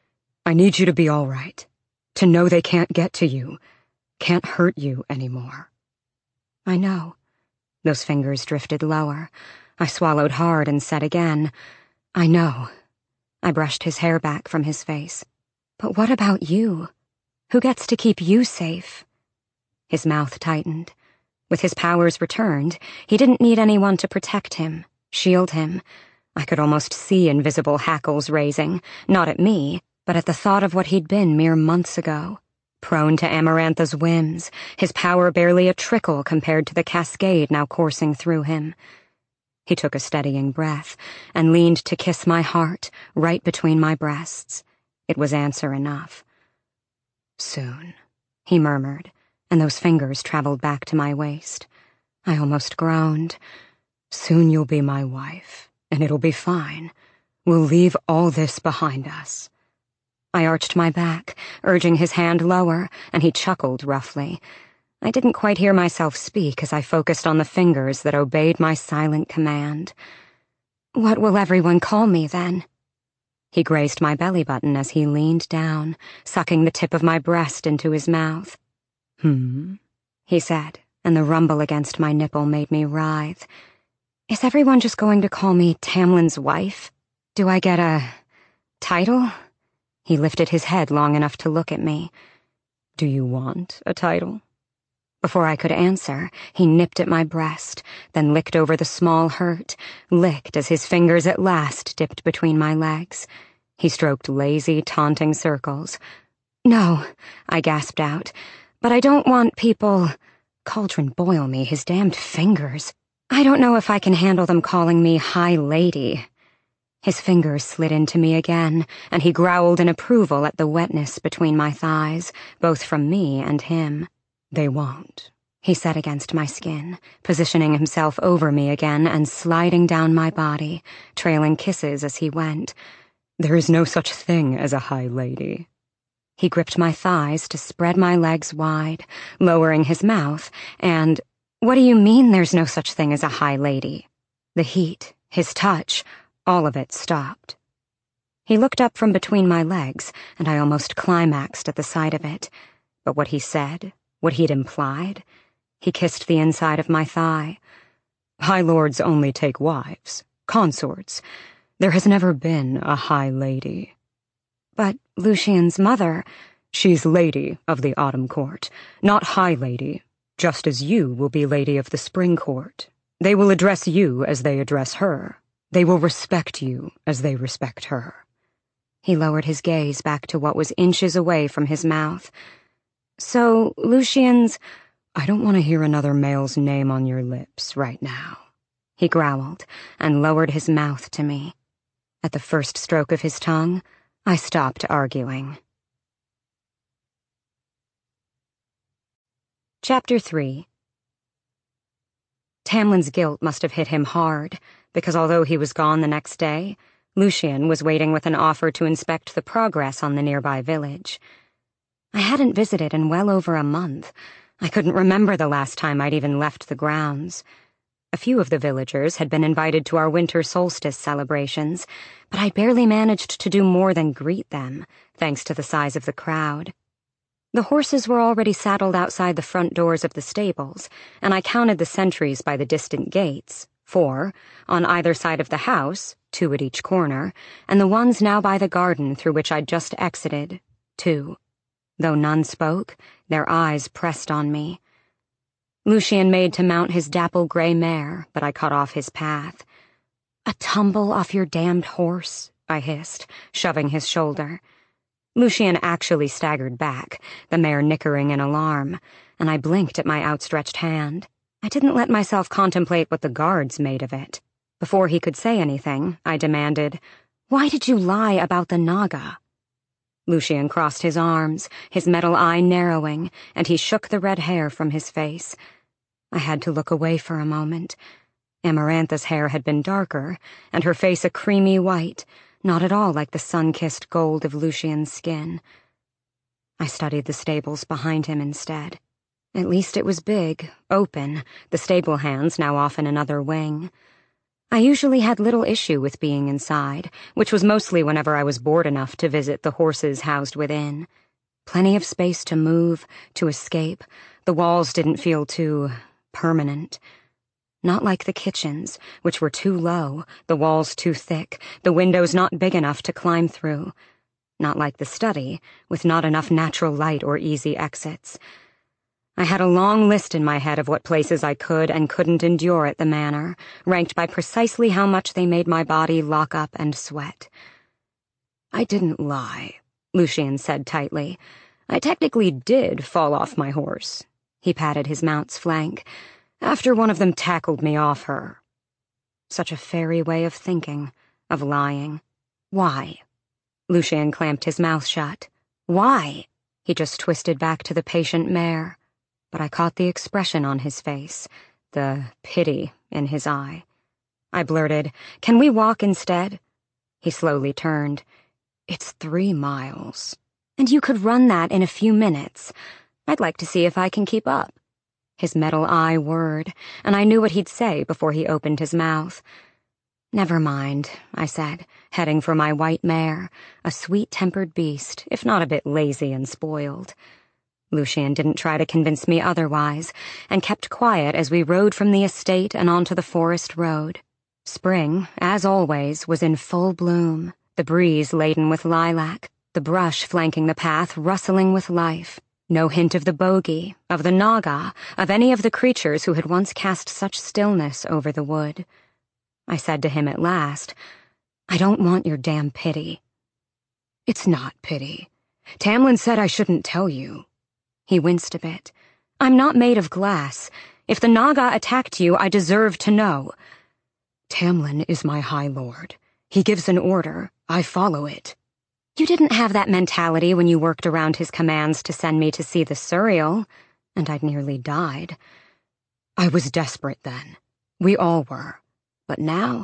S2: I need you to be all right. To know they can't get to you. Can't hurt you anymore. I know. Those fingers drifted lower. I swallowed hard and said again, I know. I brushed his hair back from his face. But what about you? Who gets to keep you safe? His mouth tightened. With his powers returned, he didn't need anyone to protect him, shield him. I could almost see invisible hackles raising, not at me, but at the thought of what he'd been mere months ago. Prone to Amarantha's whims, his power barely a trickle compared to the cascade now coursing through him. He took a steadying breath and leaned to kiss my heart right between my breasts. It was answer enough. Soon, he murmured, and those fingers traveled back to my waist. I almost groaned. Soon you'll be my wife, and it'll be fine. We'll leave all this behind us. I arched my back, urging his hand lower, and he chuckled roughly. I didn't quite hear myself speak as I focused on the fingers that obeyed my silent command. What will everyone call me, then? He grazed my belly button as he leaned down, sucking the tip of my breast into his mouth. He said, and the rumble against my nipple made me writhe. Is everyone just going to call me Tamlin's wife? Do I get a title? He lifted his head long enough to look at me. Do you want a title? Before I could answer, he nipped at my breast, then licked over the small hurt, licked as his fingers at last dipped between my legs. He stroked lazy, taunting circles. No, I gasped out, but I don't want people... Cauldron boil me, his damned fingers. I don't know if I can handle them calling me High Lady. His fingers slid into me again, and he growled in approval at the wetness between my thighs, both from me and him. They won't, he said against my skin, positioning himself over me again and sliding down my body, trailing kisses as he went. There is no such thing as a High Lady. He gripped my thighs to spread my legs wide, lowering his mouth, and, what do you mean there's no such thing as a High Lady? The heat, his touch, all of it stopped. He looked up from between my legs, and I almost climaxed at the sight of it. But what he said, what he'd implied, he kissed the inside of my thigh. High Lords only take wives, consorts. There has never been a High Lady. But Lucien's mother, she's Lady of the Autumn Court, not High Lady, just as you will be Lady of the Spring Court. They will address you as they address her. They will respect you as they respect her. He lowered his gaze back to what was inches away from his mouth. So, Lucien's... I don't want to hear another male's name on your lips right now. He growled and lowered his mouth to me. At the first stroke of his tongue, I stopped arguing. Chapter 3. Tamlin's guilt must have hit him hard, because although he was gone the next day, Lucien was waiting with an offer to inspect the progress on the nearby village. I hadn't visited in well over a month. I couldn't remember the last time I'd even left the grounds. A few of the villagers had been invited to our winter solstice celebrations, but I barely managed to do more than greet them, thanks to the size of the crowd. The horses were already saddled outside the front doors of the stables, and I counted the sentries by the distant gates, 4, on either side of the house, 2 at each corner, and the ones now by the garden through which I'd just exited, 2. Though none spoke, their eyes pressed on me. Lucien made to mount his dapple gray mare, but I cut off his path. A tumble off your damned horse, I hissed, shoving his shoulder. Lucien actually staggered back, the mare nickering in alarm, and I blinked at my outstretched hand. I didn't let myself contemplate what the guards made of it. Before he could say anything, I demanded, "Why did you lie about the Naga?" Lucien crossed his arms, his metal eye narrowing, and he shook the red hair from his face. I had to look away for a moment. Amarantha's hair had been darker, and her face a creamy white, not at all like the sun-kissed gold of Lucien's skin. I studied the stables behind him instead. At least it was big, open, the stable hands now off in another wing. I usually had little issue with being inside, which was mostly whenever I was bored enough to visit the horses housed within. Plenty of space to move, to escape. The walls didn't feel too permanent. Not like the kitchens, which were too low, the walls too thick, the windows not big enough to climb through. Not like the study, with not enough natural light or easy exits. I had a long list in my head of what places I could and couldn't endure at the manor, ranked by precisely how much they made my body lock up and sweat. I didn't lie, Lucien said tightly. I technically did fall off my horse. He patted his mount's flank. After one of them tackled me off her. Such a fairy way of thinking, of lying. Why? Lucien clamped his mouth shut. Why? He just twisted back to the patient mare. But I caught the expression on his face, the pity in his eye. I blurted, "Can we walk instead?" He slowly turned. "It's 3 miles. And you could run that in a few minutes. I'd like to see if I can keep up." His metal eye whirred, and I knew what he'd say before he opened his mouth. "Never mind," I said, heading for my white mare, a sweet-tempered beast, if not a bit lazy and spoiled. Lucien didn't try to convince me otherwise, and kept quiet as we rode from the estate and onto the forest road. Spring, as always, was in full bloom, the breeze laden with lilac, the brush flanking the path rustling with life. No hint of the bogey, of the naga, of any of the creatures who had once cast such stillness over the wood. I said to him at last, "I don't want your damn pity." "It's not pity. Tamlin said I shouldn't tell you." He winced a bit. "I'm not made of glass. If the naga attacked you, I deserve to know." "Tamlin is my High Lord. He gives an order. I follow it." "You didn't have that mentality when you worked around his commands to send me to see the Suriel, and I'd nearly died." "I was desperate then. We all were. But now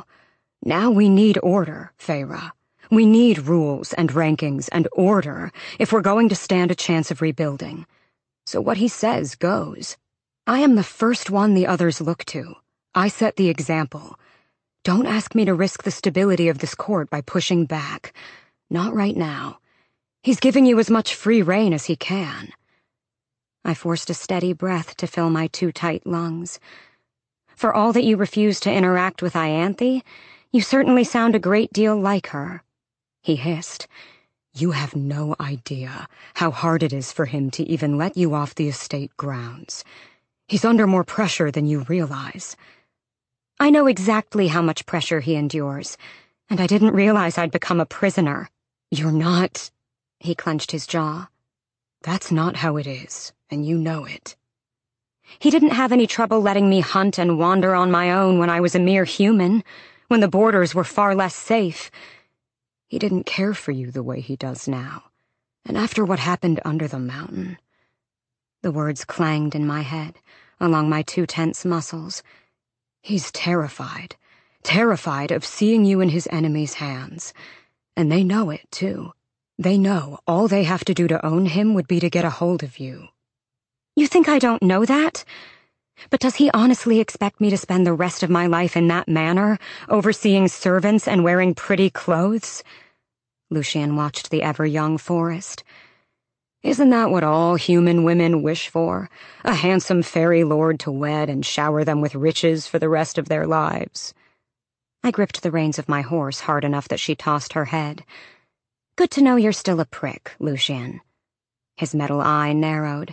S2: we need order, Feyre. We need rules and rankings and order if we're going to stand a chance of rebuilding. So what he says goes. I am the first one the others look to. I set the example. Don't ask me to risk the stability of this court by pushing back. Not right now. He's giving you as much free rein as he can." I forced a steady breath to fill my too tight lungs. "For all that you refuse to interact with Ianthe, you certainly sound a great deal like her." He hissed. "You have no idea how hard it is for him to even let you off the estate grounds. He's under more pressure than you realize." "I know exactly how much pressure he endures, and I didn't realize I'd become a prisoner." "You're not—" He clenched his jaw. "That's not how it is, and you know it." "He didn't have any trouble letting me hunt and wander on my own when I was a mere human, when the borders were far less safe. He didn't care for you the way he does now, and after what happened under the mountain." The words clanged in my head, along my too tense muscles. "He's terrified of seeing you in his enemy's hands. And they know it, too. They know all they have to do to own him would be to get a hold of you." "You think I don't know that? But does he honestly expect me to spend the rest of my life in that manner, overseeing servants and wearing pretty clothes?" Lucien watched the ever-young forest. "Isn't that what all human women wish for? A handsome fairy lord to wed and shower them with riches for the rest of their lives?" I gripped the reins of my horse hard enough that she tossed her head. "Good to know you're still a prick, Lucien." His metal eye narrowed.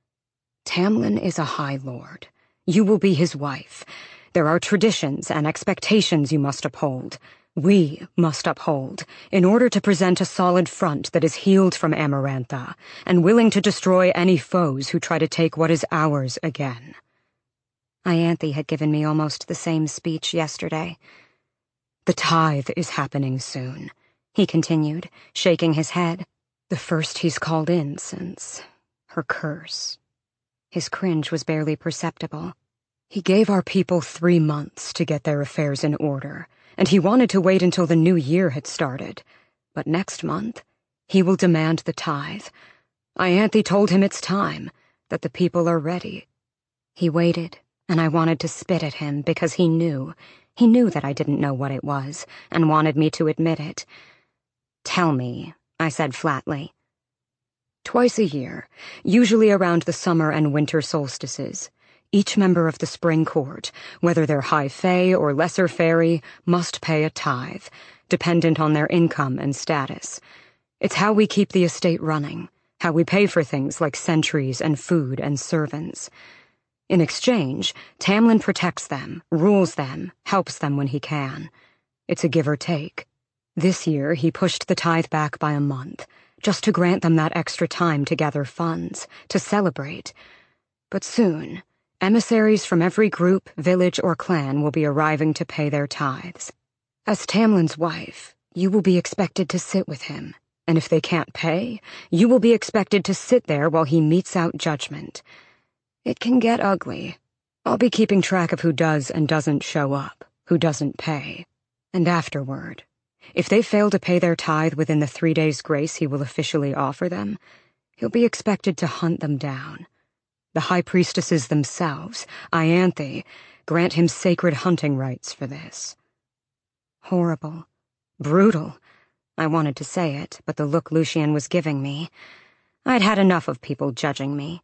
S2: "Tamlin is a High Lord. You will be his wife. There are traditions and expectations you must uphold. We must uphold, in order to present a solid front that is healed from Amarantha, and willing to destroy any foes who try to take what is ours again." Ianthe had given me almost the same speech yesterday. "The tithe is happening soon," he continued, shaking his head. "The first he's called in since her curse." His cringe was barely perceptible. "He gave our people 3 months to get their affairs in order, and he wanted to wait until the new year had started. But next month, he will demand the tithe. Ianthe told him it's time, that the people are ready." He waited, and I wanted to spit at him because he knew. He knew that I didn't know what it was, and wanted me to admit it. "Tell me," I said flatly. "Twice a year, usually around the summer and winter solstices, each member of the Spring Court, whether they're high fae or lesser fairy, must pay a tithe, dependent on their income and status. It's how we keep the estate running, how we pay for things like sentries and food and servants. In exchange, Tamlin protects them, rules them, helps them when he can. It's a give or take. This year, he pushed the tithe back by a month, just to grant them that extra time to gather funds, to celebrate. But soon, emissaries from every group, village, or clan will be arriving to pay their tithes. As Tamlin's wife, you will be expected to sit with him, and if they can't pay, you will be expected to sit there while he metes out judgment. It can get ugly. I'll be keeping track of who does and doesn't show up, who doesn't pay. And afterward, if they fail to pay their tithe within the 3 days' grace he will officially offer them, he'll be expected to hunt them down. The high priestesses themselves, Ianthe, grant him sacred hunting rights for this." Horrible. Brutal. I wanted to say it, but the look Lucien was giving me. I'd had enough of people judging me.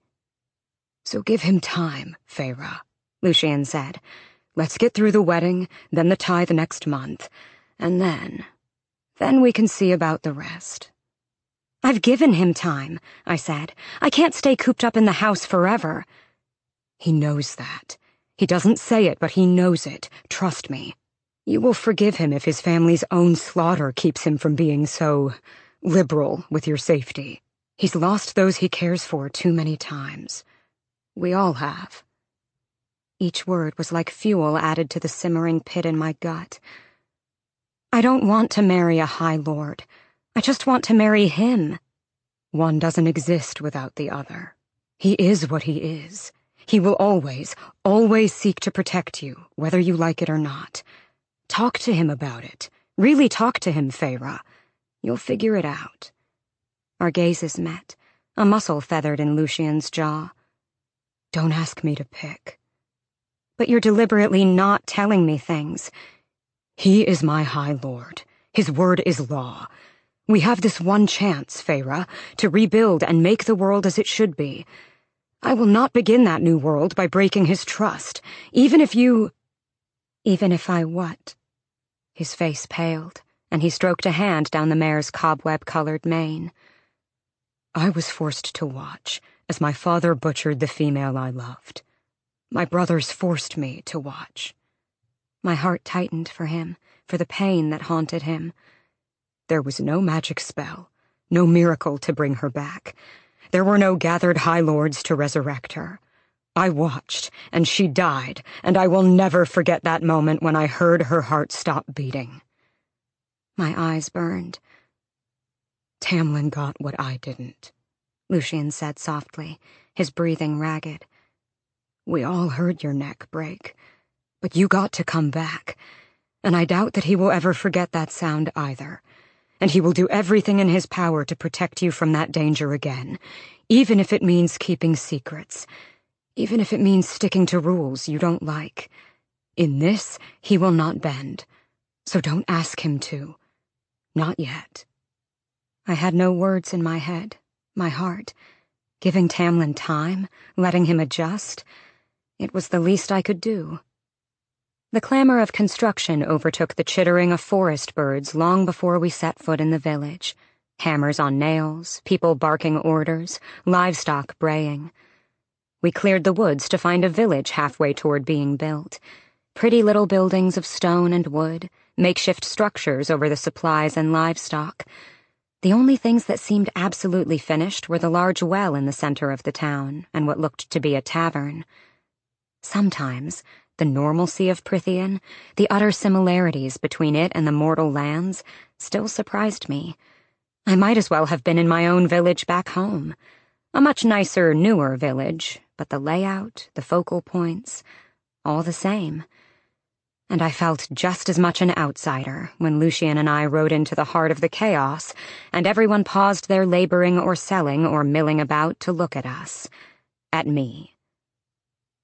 S2: "So give him time, Feyre," Lucien said. "Let's get through the wedding, then the tithe next month, and then we can see about the rest." "I've given him time," I said. "I can't stay cooped up in the house forever." "He knows that. He doesn't say it, but he knows it. Trust me. You will forgive him if his family's own slaughter keeps him from being so liberal with your safety. He's lost those he cares for too many times. We all have." Each word was like fuel added to the simmering pit in my gut. "I don't want to marry a High Lord. I just want to marry him." "One doesn't exist without the other. He is what he is. He will always, always seek to protect you, whether you like it or not. Talk to him about it. Really talk to him, Feyre. You'll figure it out." Our gazes met, a muscle feathered in Lucien's jaw. "Don't ask me to pick." "But you're deliberately not telling me things." "He is my High Lord. His word is law. We have this one chance, Feyre, to rebuild and make the world as it should be. I will not begin that new world by breaking his trust, even if you—" "Even if I what?" His face paled, and he stroked a hand down the mare's cobweb-colored mane. "I was forced to watch as my father butchered the female I loved. My brothers forced me to watch." My heart tightened for him, for the pain that haunted him. There was no magic spell, no miracle to bring her back. There were no gathered High Lords to resurrect her. I watched, and she died, and I will never forget that moment when I heard her heart stop beating. My eyes burned. "Tamlin got what I didn't," Lucien said softly, his breathing ragged. "We all heard your neck break, but you got to come back, and I doubt that he will ever forget that sound either. And he will do everything in his power to protect you from that danger again, even if it means keeping secrets, even if it means sticking to rules you don't like. In this, he will not bend, so don't ask him to. Not yet." I had no words in my head, my heart. Giving Tamlin time, letting him adjust, it was the least I could do. The clamor of construction overtook the chittering of forest birds long before we set foot in the village. Hammers on nails, people barking orders, livestock braying. We cleared the woods to find a village halfway toward being built. Pretty little buildings of stone and wood, makeshift structures over the supplies and livestock. The only things that seemed absolutely finished were the large well in the center of the town and what looked to be a tavern. Sometimes, the normalcy of Prythian, the utter similarities between it and the mortal lands, still surprised me. I might as well have been in my own village back home. A much nicer, newer village, but the layout, the focal points, all the same. And I felt just as much an outsider when Lucien and I rode into the heart of the chaos, and everyone paused their laboring or selling or milling about to look at us. At me.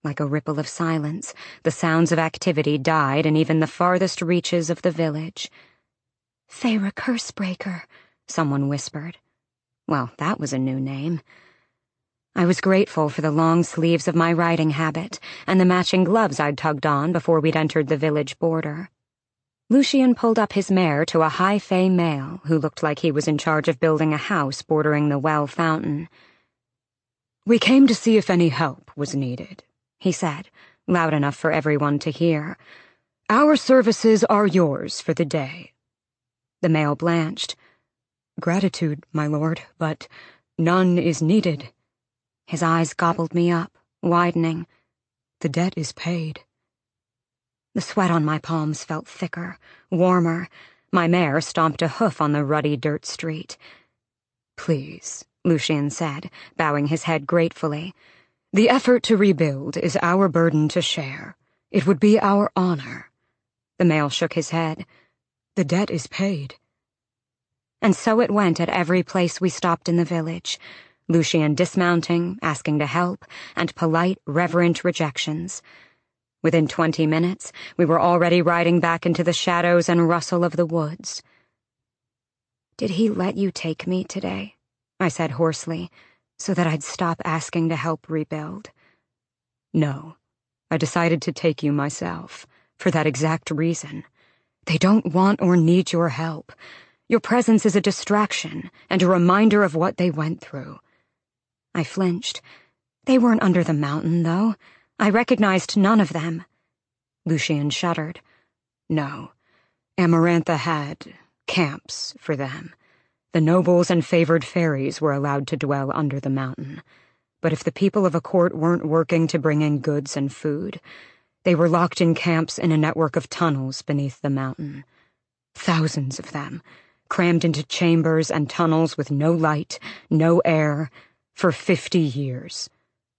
S2: Like a ripple of silence, the sounds of activity died in even the farthest reaches of the village. "Feyre Cursebreaker," someone whispered. Well, that was a new name. I was grateful for the long sleeves of my riding habit and the matching gloves I'd tugged on before we'd entered the village border. Lucien pulled up his mare to a high Fey male who looked like he was in charge of building a house bordering the well fountain. "We came to see if any help was needed," he said, loud enough for everyone to hear. "Our services are yours for the day." The male blanched. "Gratitude, my lord, but none is needed." His eyes gobbled me up, widening. "The debt is paid." The sweat on my palms felt thicker, warmer. My mare stomped a hoof on the ruddy dirt street. "Please," Lucien said, bowing his head gratefully. "The effort to rebuild is our burden to share. It would be our honor." The male shook his head. "The debt is paid." And so it went at every place we stopped in the village. Lucien dismounting, asking to help, and polite, reverent rejections. Within 20 minutes, we were already riding back into the shadows and rustle of the woods. "Did he let you take me today?" I said hoarsely, so that I'd stop asking to help rebuild. "No, I decided to take you myself, for that exact reason. They don't want or need your help. Your presence is a distraction and a reminder of what they went through." I flinched. They weren't under the mountain, though. I recognized none of them. Lucien shuddered. "No, Amarantha had camps for them. The nobles and favored fairies were allowed to dwell under the mountain. But if the people of a court weren't working to bring in goods and food, they were locked in camps in a network of tunnels beneath the mountain. Thousands of them, crammed into chambers and tunnels with no light, no air, for 50 years.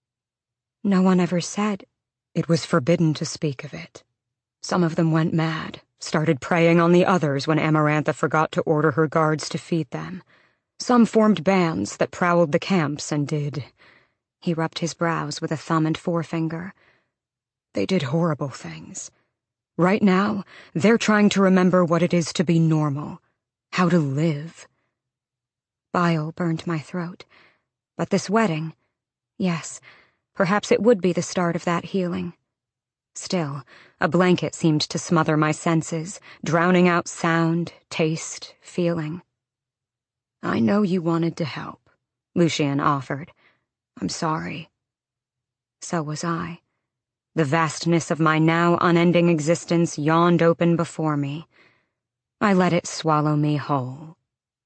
S2: No one ever said it was forbidden to speak of it. Some of them went mad, started preying on the others when Amarantha forgot to order her guards to feed them. Some formed bands that prowled the camps and did—" He rubbed his brows with a thumb and forefinger. "They did horrible things. Right now, they're trying to remember what it is to be normal, how to live." Bile burned my throat. But this wedding, yes, perhaps it would be the start of that healing. Still, a blanket seemed to smother my senses, drowning out sound, taste, feeling. "I know you wanted to help," Lucien offered. "I'm sorry." So was I. The vastness of my now unending existence yawned open before me. I let it swallow me whole.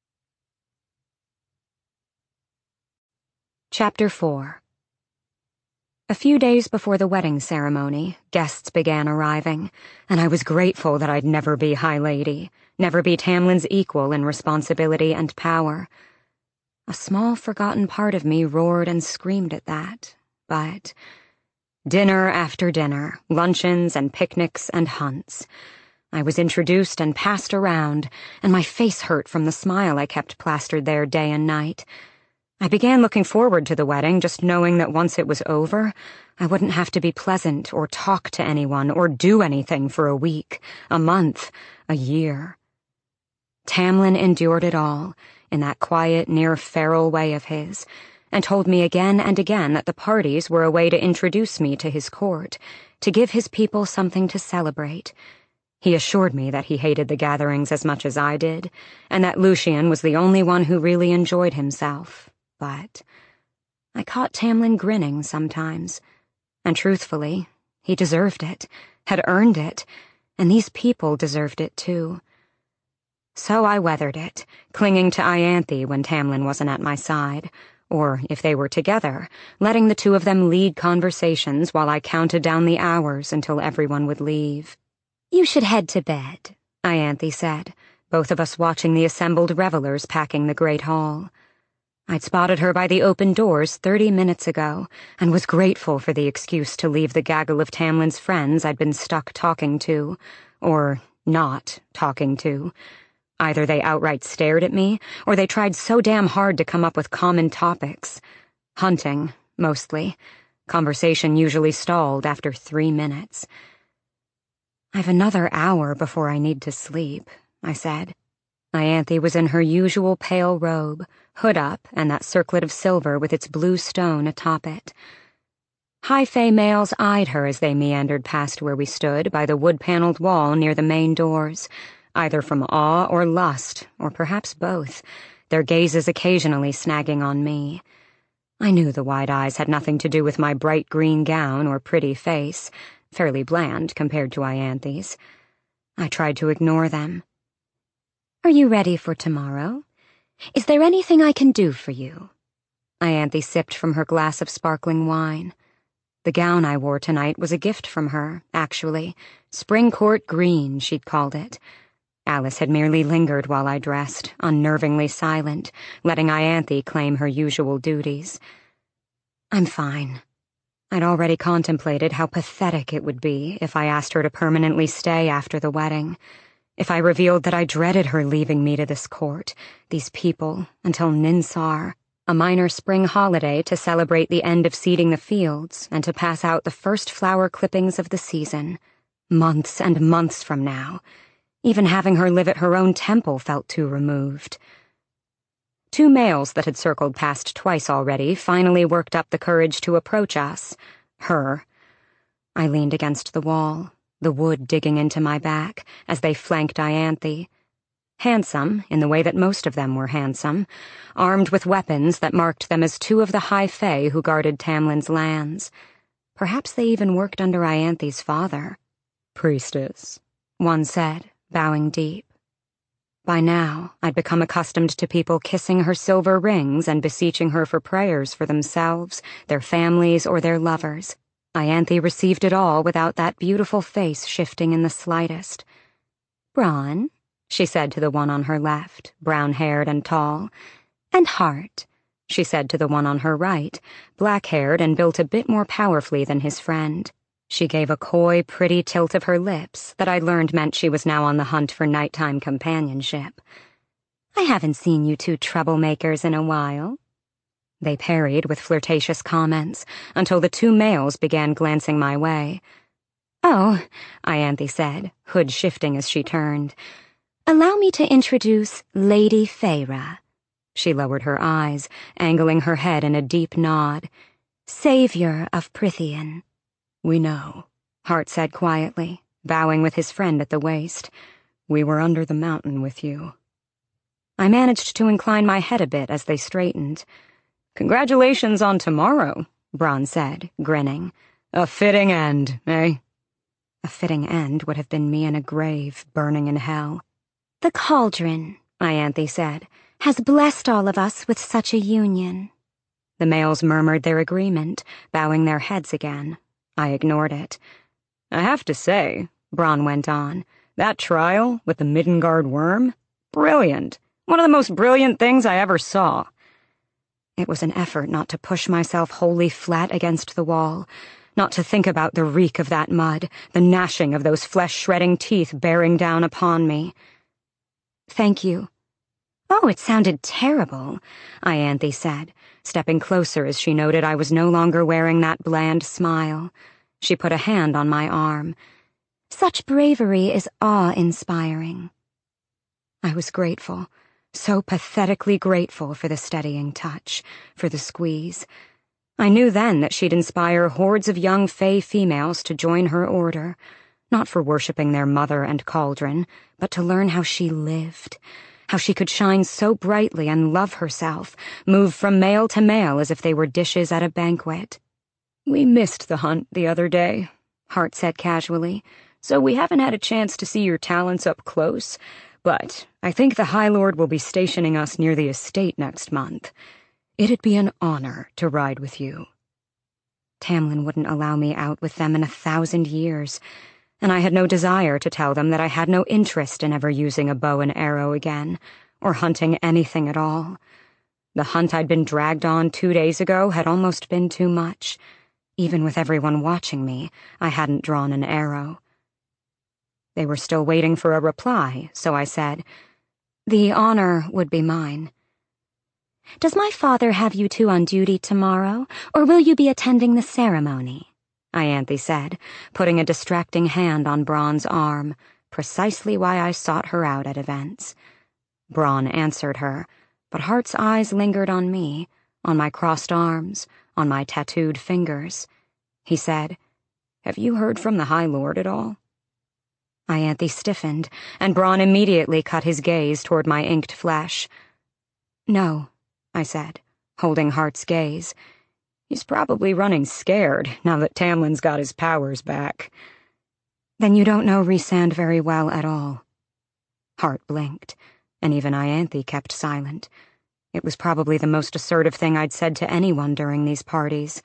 S2: Chapter 4. A few days before the wedding ceremony, guests began arriving, and I was grateful that I'd never be High Lady, never be Tamlin's equal in responsibility and power. A small, forgotten part of me roared and screamed at that, but dinner after dinner, luncheons and picnics and hunts. I was introduced and passed around, and my face hurt from the smile I kept plastered there day and night. I began looking forward to the wedding, just knowing that once it was over, I wouldn't have to be pleasant or talk to anyone or do anything for a week, a month, a year. Tamlin endured it all, in that quiet, near-feral way of his, and told me again and again that the parties were a way to introduce me to his court, to give his people something to celebrate. He assured me that he hated the gatherings as much as I did, and that Lucien was the only one who really enjoyed himself. But I caught Tamlin grinning sometimes, and truthfully, he deserved it, had earned it, and these people deserved it too. So I weathered it, clinging to Ianthe when Tamlin wasn't at my side, or, if they were together, letting the two of them lead conversations while I counted down the hours until everyone would leave.
S3: "You should head to bed,"
S2: Ianthe said, both of us watching the assembled revelers packing the great hall. I'd spotted her by the open doors 30 minutes ago, and was grateful for the excuse to leave the gaggle of Tamlin's friends I'd been stuck talking to, or not talking to. Either they outright stared at me, or they tried so damn hard to come up with common topics. Hunting, mostly. Conversation usually stalled after 3 minutes. "I've another hour before I need to sleep," I said. Ianthe was in her usual pale robe, hood up and that circlet of silver with its blue stone atop it. High Fae males eyed her as they meandered past where we stood by the wood-paneled wall near the main doors, either from awe or lust, or perhaps both, their gazes occasionally snagging on me. I knew the wide eyes had nothing to do with my bright green gown or pretty face, fairly bland compared to Ianthe's. I tried to ignore them. "Are you ready for tomorrow? Is there anything I can do for you?" Ianthe sipped from her glass of sparkling wine. The gown I wore tonight was a gift from her, actually. Spring Court green, she'd called it. Alice had merely lingered while I dressed, unnervingly silent, letting Ianthe claim her usual duties. "I'm fine." I'd already contemplated how pathetic it would be if I asked her to permanently stay after the wedding. If I revealed that I dreaded her leaving me to this court, these people, until Ninsar, a minor spring holiday to celebrate the end of seeding the fields and to pass out the first flower clippings of the season. Months and months from now. Even having her live at her own temple felt too removed. 2 males that had circled past twice already finally worked up the courage to approach us. Her. I leaned against the wall, the wood digging into my back, as they flanked Ianthe. Handsome, in the way that most of them were handsome, armed with weapons that marked them as 2 of the High Fae who guarded Tamlin's lands. Perhaps they even worked under Ianthe's father. "Priestess," one said, bowing deep. By now, I'd become accustomed to people kissing her silver rings and beseeching her for prayers for themselves, their families, or their lovers. Ianthe received it all without that beautiful face shifting in the slightest. "Brawn," she said to the one on her left, brown-haired and tall. "And Heart," she said to the one on her right, black-haired and built a bit more powerfully than his friend. She gave a coy, pretty tilt of her lips that I learned meant she was now on the hunt for nighttime companionship. "I haven't seen you 2 troublemakers in a while." They parried with flirtatious comments until the 2 males began glancing my way. "Oh," Ianthe said, hood shifting as she turned. "Allow me to introduce Lady Feyre." She lowered her eyes, angling her head in a deep nod. "Savior of Prythian." "We know," Hart said quietly, bowing with his friend at the waist. "We were under the mountain with you." I managed to incline my head a bit as they straightened. "Congratulations on tomorrow," Braun said, grinning. "A fitting end, eh?" A fitting end would have been me in a grave, burning in hell. "The cauldron," Ianthe said, "has blessed all of us with such a union." The males murmured their agreement, bowing their heads again. I ignored it. "I have to say," Braun went on, "that trial with the Middengard worm? Brilliant. One of the most brilliant things I ever saw." It was an effort not to push myself wholly flat against the wall, not to think about the reek of that mud, the gnashing of those flesh-shredding teeth bearing down upon me. "Thank you." "Oh, it sounded terrible," Ianthe said, stepping closer as she noted I was no longer wearing that bland smile. She put a hand on my arm. "Such bravery is awe-inspiring." I was grateful, so pathetically grateful for the steadying touch, for the squeeze. I knew then that she'd inspire hordes of young Fae females to join her order, not for worshipping their mother and cauldron, but to learn how she lived, how she could shine so brightly and love herself, move from male to male as if they were dishes at a banquet. "We missed the hunt the other day," Hart said casually, "so we haven't had a chance to see your talents up close, but I think the High Lord will be stationing us near the estate next month. It'd be an honor to ride with you." Tamlin wouldn't allow me out with them in 1,000 years, and I had no desire to tell them that I had no interest in ever using a bow and arrow again, or hunting anything at all. The hunt I'd been dragged on 2 days ago had almost been too much. Even with everyone watching me, I hadn't drawn an arrow. They were still waiting for a reply, so I said, "The honor would be mine."
S3: Does my father have you two on duty tomorrow, or will you be attending the ceremony? Ianthe said, putting a distracting hand on Bronn's arm, precisely why I sought her out at events. Bronn answered her, but Hart's eyes lingered on me, on my crossed arms, on my tattooed fingers. He said, "Have you heard from the High Lord at all?" Ianthe stiffened, and Bronn immediately cut his gaze toward my inked flesh. "No," I said, holding Hart's gaze. "He's probably running scared now that Tamlin's got his powers back." "Then you don't know Rhysand very well at all." Hart blinked, and even Ianthe kept silent. It was probably the most assertive thing I'd said to anyone during these parties.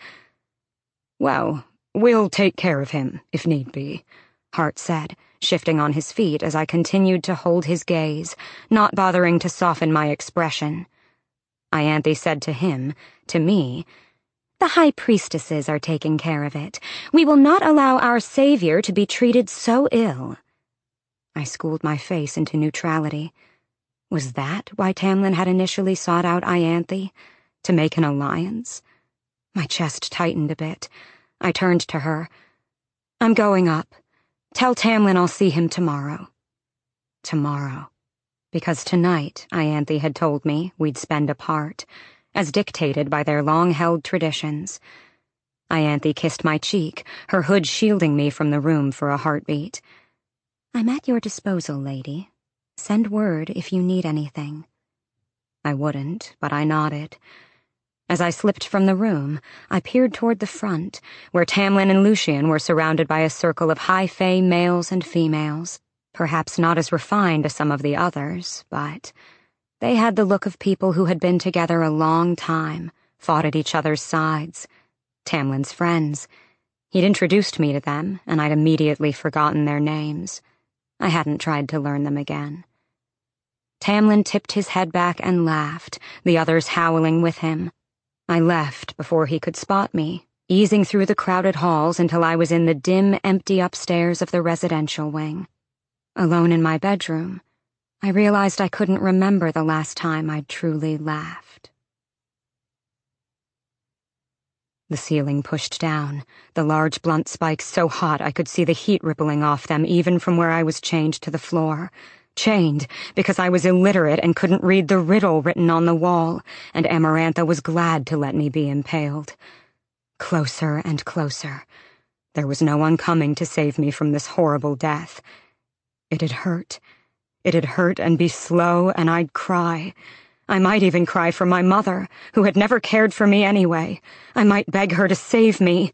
S3: "Well, we'll take care of him, if need be," Hart said, shifting on his feet as I continued to hold his gaze, not bothering to soften my expression. Ianthe said to him, to me, "The High Priestesses are taking care of it. We will not allow our savior to be treated so ill." I schooled my face into neutrality. Was that why Tamlin had initially sought out Ianthe? To make an alliance? My chest tightened a bit. I turned to her. "I'm going up. Tell Tamlin I'll see him tomorrow." Tomorrow. Because tonight, Ianthe had told me, we'd spend apart, as dictated by their long-held traditions. Ianthe kissed my cheek, her hood shielding me from the room for a heartbeat. "I'm at your disposal, lady. Send word if you need anything." I wouldn't, but I nodded. As I slipped from the room, I peered toward the front, where Tamlin and Lucien were surrounded by a circle of high fae males and females, perhaps not as refined as some of the others, but they had the look of people who had been together a long time, fought at each other's sides. Tamlin's friends. He'd introduced me to them, and I'd immediately forgotten their names. I hadn't tried to learn them again. Tamlin tipped his head back and laughed, the others howling with him. I left before he could spot me, easing through the crowded halls until I was in the dim, empty upstairs of the residential wing. Alone in my bedroom, I realized I couldn't remember the last time I'd truly laughed. The ceiling pushed down, the large blunt spikes so hot I could see the heat rippling off them even from where I was chained to the floor. Chained because I was illiterate and couldn't read the riddle written on the wall, and Amarantha was glad to let me be impaled. Closer and closer. There was no one coming to save me from this horrible death. It'd hurt. It'd hurt and be slow, and I'd cry. I might even cry for my mother, who had never cared for me anyway. I might beg her to save me.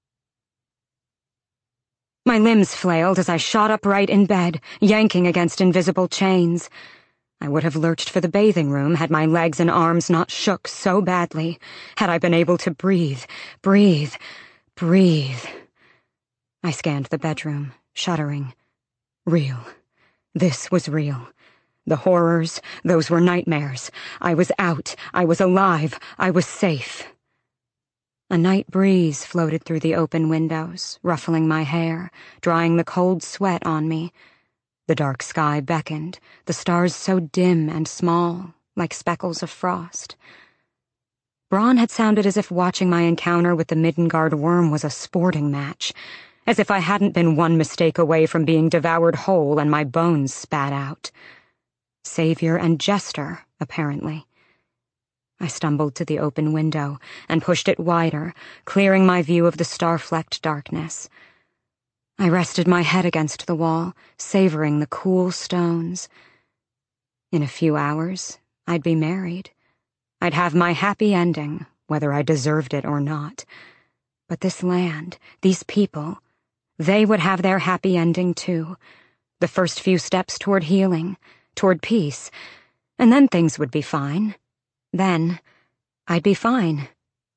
S3: My limbs flailed as I shot upright in bed, yanking against invisible chains. I would have lurched for the bathing room had my legs and arms not shook so badly, had I been able to breathe, breathe, breathe. I scanned the bedroom, shuddering. Real. This was real. The horrors, those were nightmares. I was out. I was alive. I was safe. A night breeze floated through the open windows, ruffling my hair, drying the cold sweat on me. The dark sky beckoned, the stars so dim and small, like speckles of frost. Bronn had sounded as if watching my encounter with the Middengard worm was a sporting match, as if I hadn't been one mistake away from being devoured whole and my bones spat out. Savior and jester, apparently. I stumbled to the open window and pushed it wider, clearing my view of the star-flecked darkness. I rested my head against the wall, savoring the cool stones. In a few hours, I'd be married. I'd have my happy ending, whether I deserved it or not. But this land, these people, they would have their happy ending too. The first few steps toward healing, toward peace, and then things would be fine. Then, I'd be fine.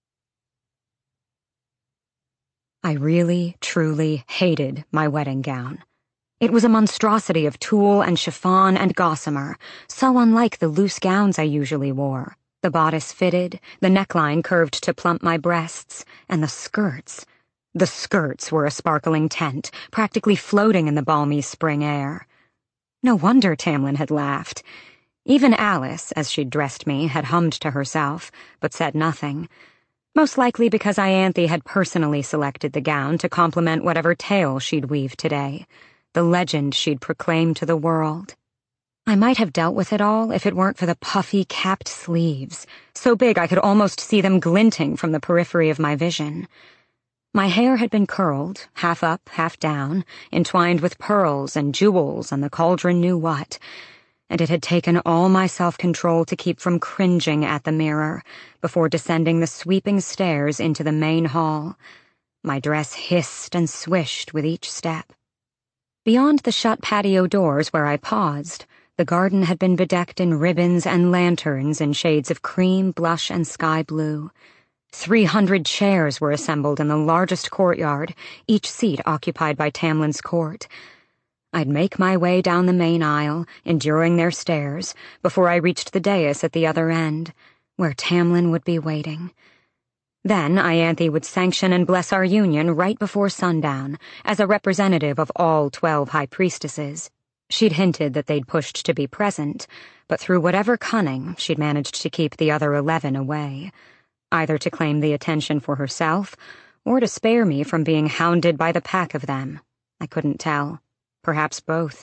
S3: I really, truly hated my wedding gown. It was a monstrosity of tulle and chiffon and gossamer, so unlike the loose gowns I usually wore. The bodice fitted, the neckline curved to plump my breasts, and the skirts. The skirts were a sparkling tent, practically floating in the balmy spring air. No wonder Tamlin had laughed.
S2: Even Alice, as she'd dressed me, had hummed to herself, but said nothing. Most likely because Ianthe had personally selected the gown to complement whatever tale she'd weaved today, the legend she'd proclaimed to the world. I might have dealt with it all if it weren't for the puffy, capped sleeves, so big I could almost see them glinting from the periphery of my vision. My hair had been curled, half up, half down, entwined with pearls and jewels and the cauldron knew what, and it had taken all my self-control to keep from cringing at the mirror before descending the sweeping stairs into the main hall. My dress hissed and swished with each step. Beyond the shut patio doors where I paused, the garden had been bedecked in ribbons and lanterns in shades of cream, blush, and sky blue. 300 chairs were assembled in the largest courtyard, each seat occupied by Tamlin's court. I'd make my way down the main aisle, enduring their stares, before I reached the dais at the other end, where Tamlin would be waiting. Then Ianthe would sanction and bless our union right before sundown, as a representative of all 12 high priestesses. She'd hinted that they'd pushed to be present, but through whatever cunning, she'd managed to keep the other 11 away, either to claim the attention for herself, or to spare me from being hounded by the pack of them. I couldn't tell. Perhaps both.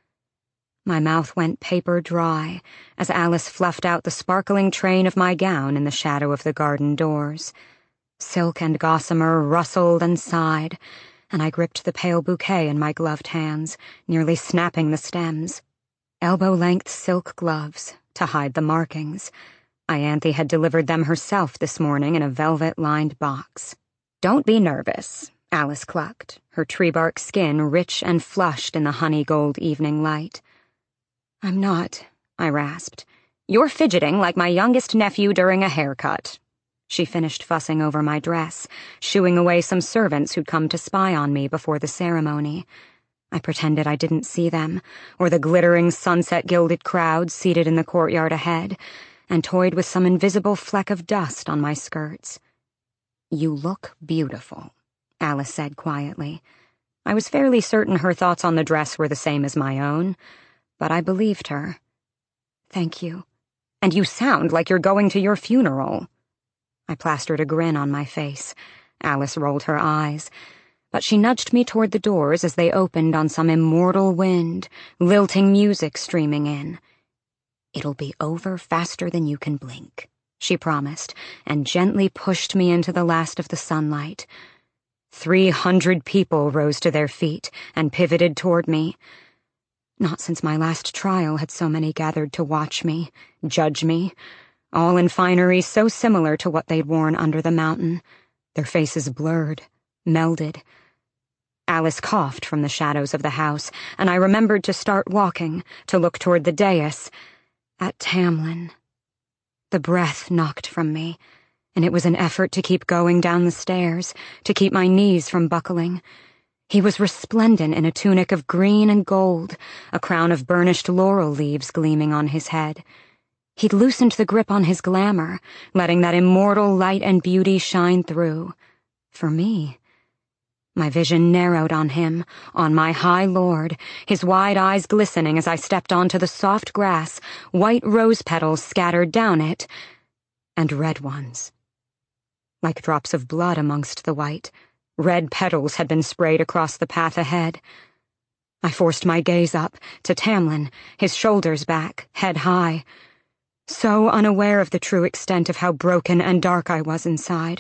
S2: My mouth went paper dry as Alice fluffed out the sparkling train of my gown in the shadow of the garden doors. Silk and gossamer rustled and sighed, and I gripped the pale bouquet in my gloved hands, nearly snapping the stems. Elbow-length silk gloves to hide the markings. Ianthe had delivered them herself this morning in a velvet-lined box. "Don't be nervous," Alice clucked, her tree-bark skin rich and flushed in the honey-gold evening light. "I'm not," I rasped. "You're fidgeting like my youngest nephew during a haircut." She finished fussing over my dress, shooing away some servants who'd come to spy on me before the ceremony. I pretended I didn't see them, or the glittering sunset-gilded crowd seated in the courtyard ahead, and toyed with some invisible fleck of dust on my skirts. "You look beautiful," Alice said quietly. I was fairly certain her thoughts on the dress were the same as my own, but I believed her. "Thank you. And you sound like you're going to your funeral." I plastered a grin on my face. Alice rolled her eyes, but she nudged me toward the doors as they opened on some immortal wind, lilting music streaming in. "It'll be over faster than you can blink," she promised, and gently pushed me into the last of the sunlight. 300 people rose to their feet and pivoted toward me. Not since my last trial had so many gathered to watch me, judge me, all in finery so similar to what they'd worn under the mountain, their faces blurred, melded. Alice coughed from the shadows of the house, and I remembered to start walking, to look toward the dais, at Tamlin. The breath knocked from me, and it was an effort to keep going down the stairs, to keep my knees from buckling. He was resplendent in a tunic of green and gold, a crown of burnished laurel leaves gleaming on his head. He'd loosened the grip on his glamour, letting that immortal light and beauty shine through. For me. My vision narrowed on him, on my high lord, his wide eyes glistening as I stepped onto the soft grass, white rose petals scattered down it, and red ones. Like drops of blood amongst the white, red petals had been sprayed across the path ahead. I forced my gaze up, to Tamlin, his shoulders back, head high, so unaware of the true extent of how broken and dark I was inside.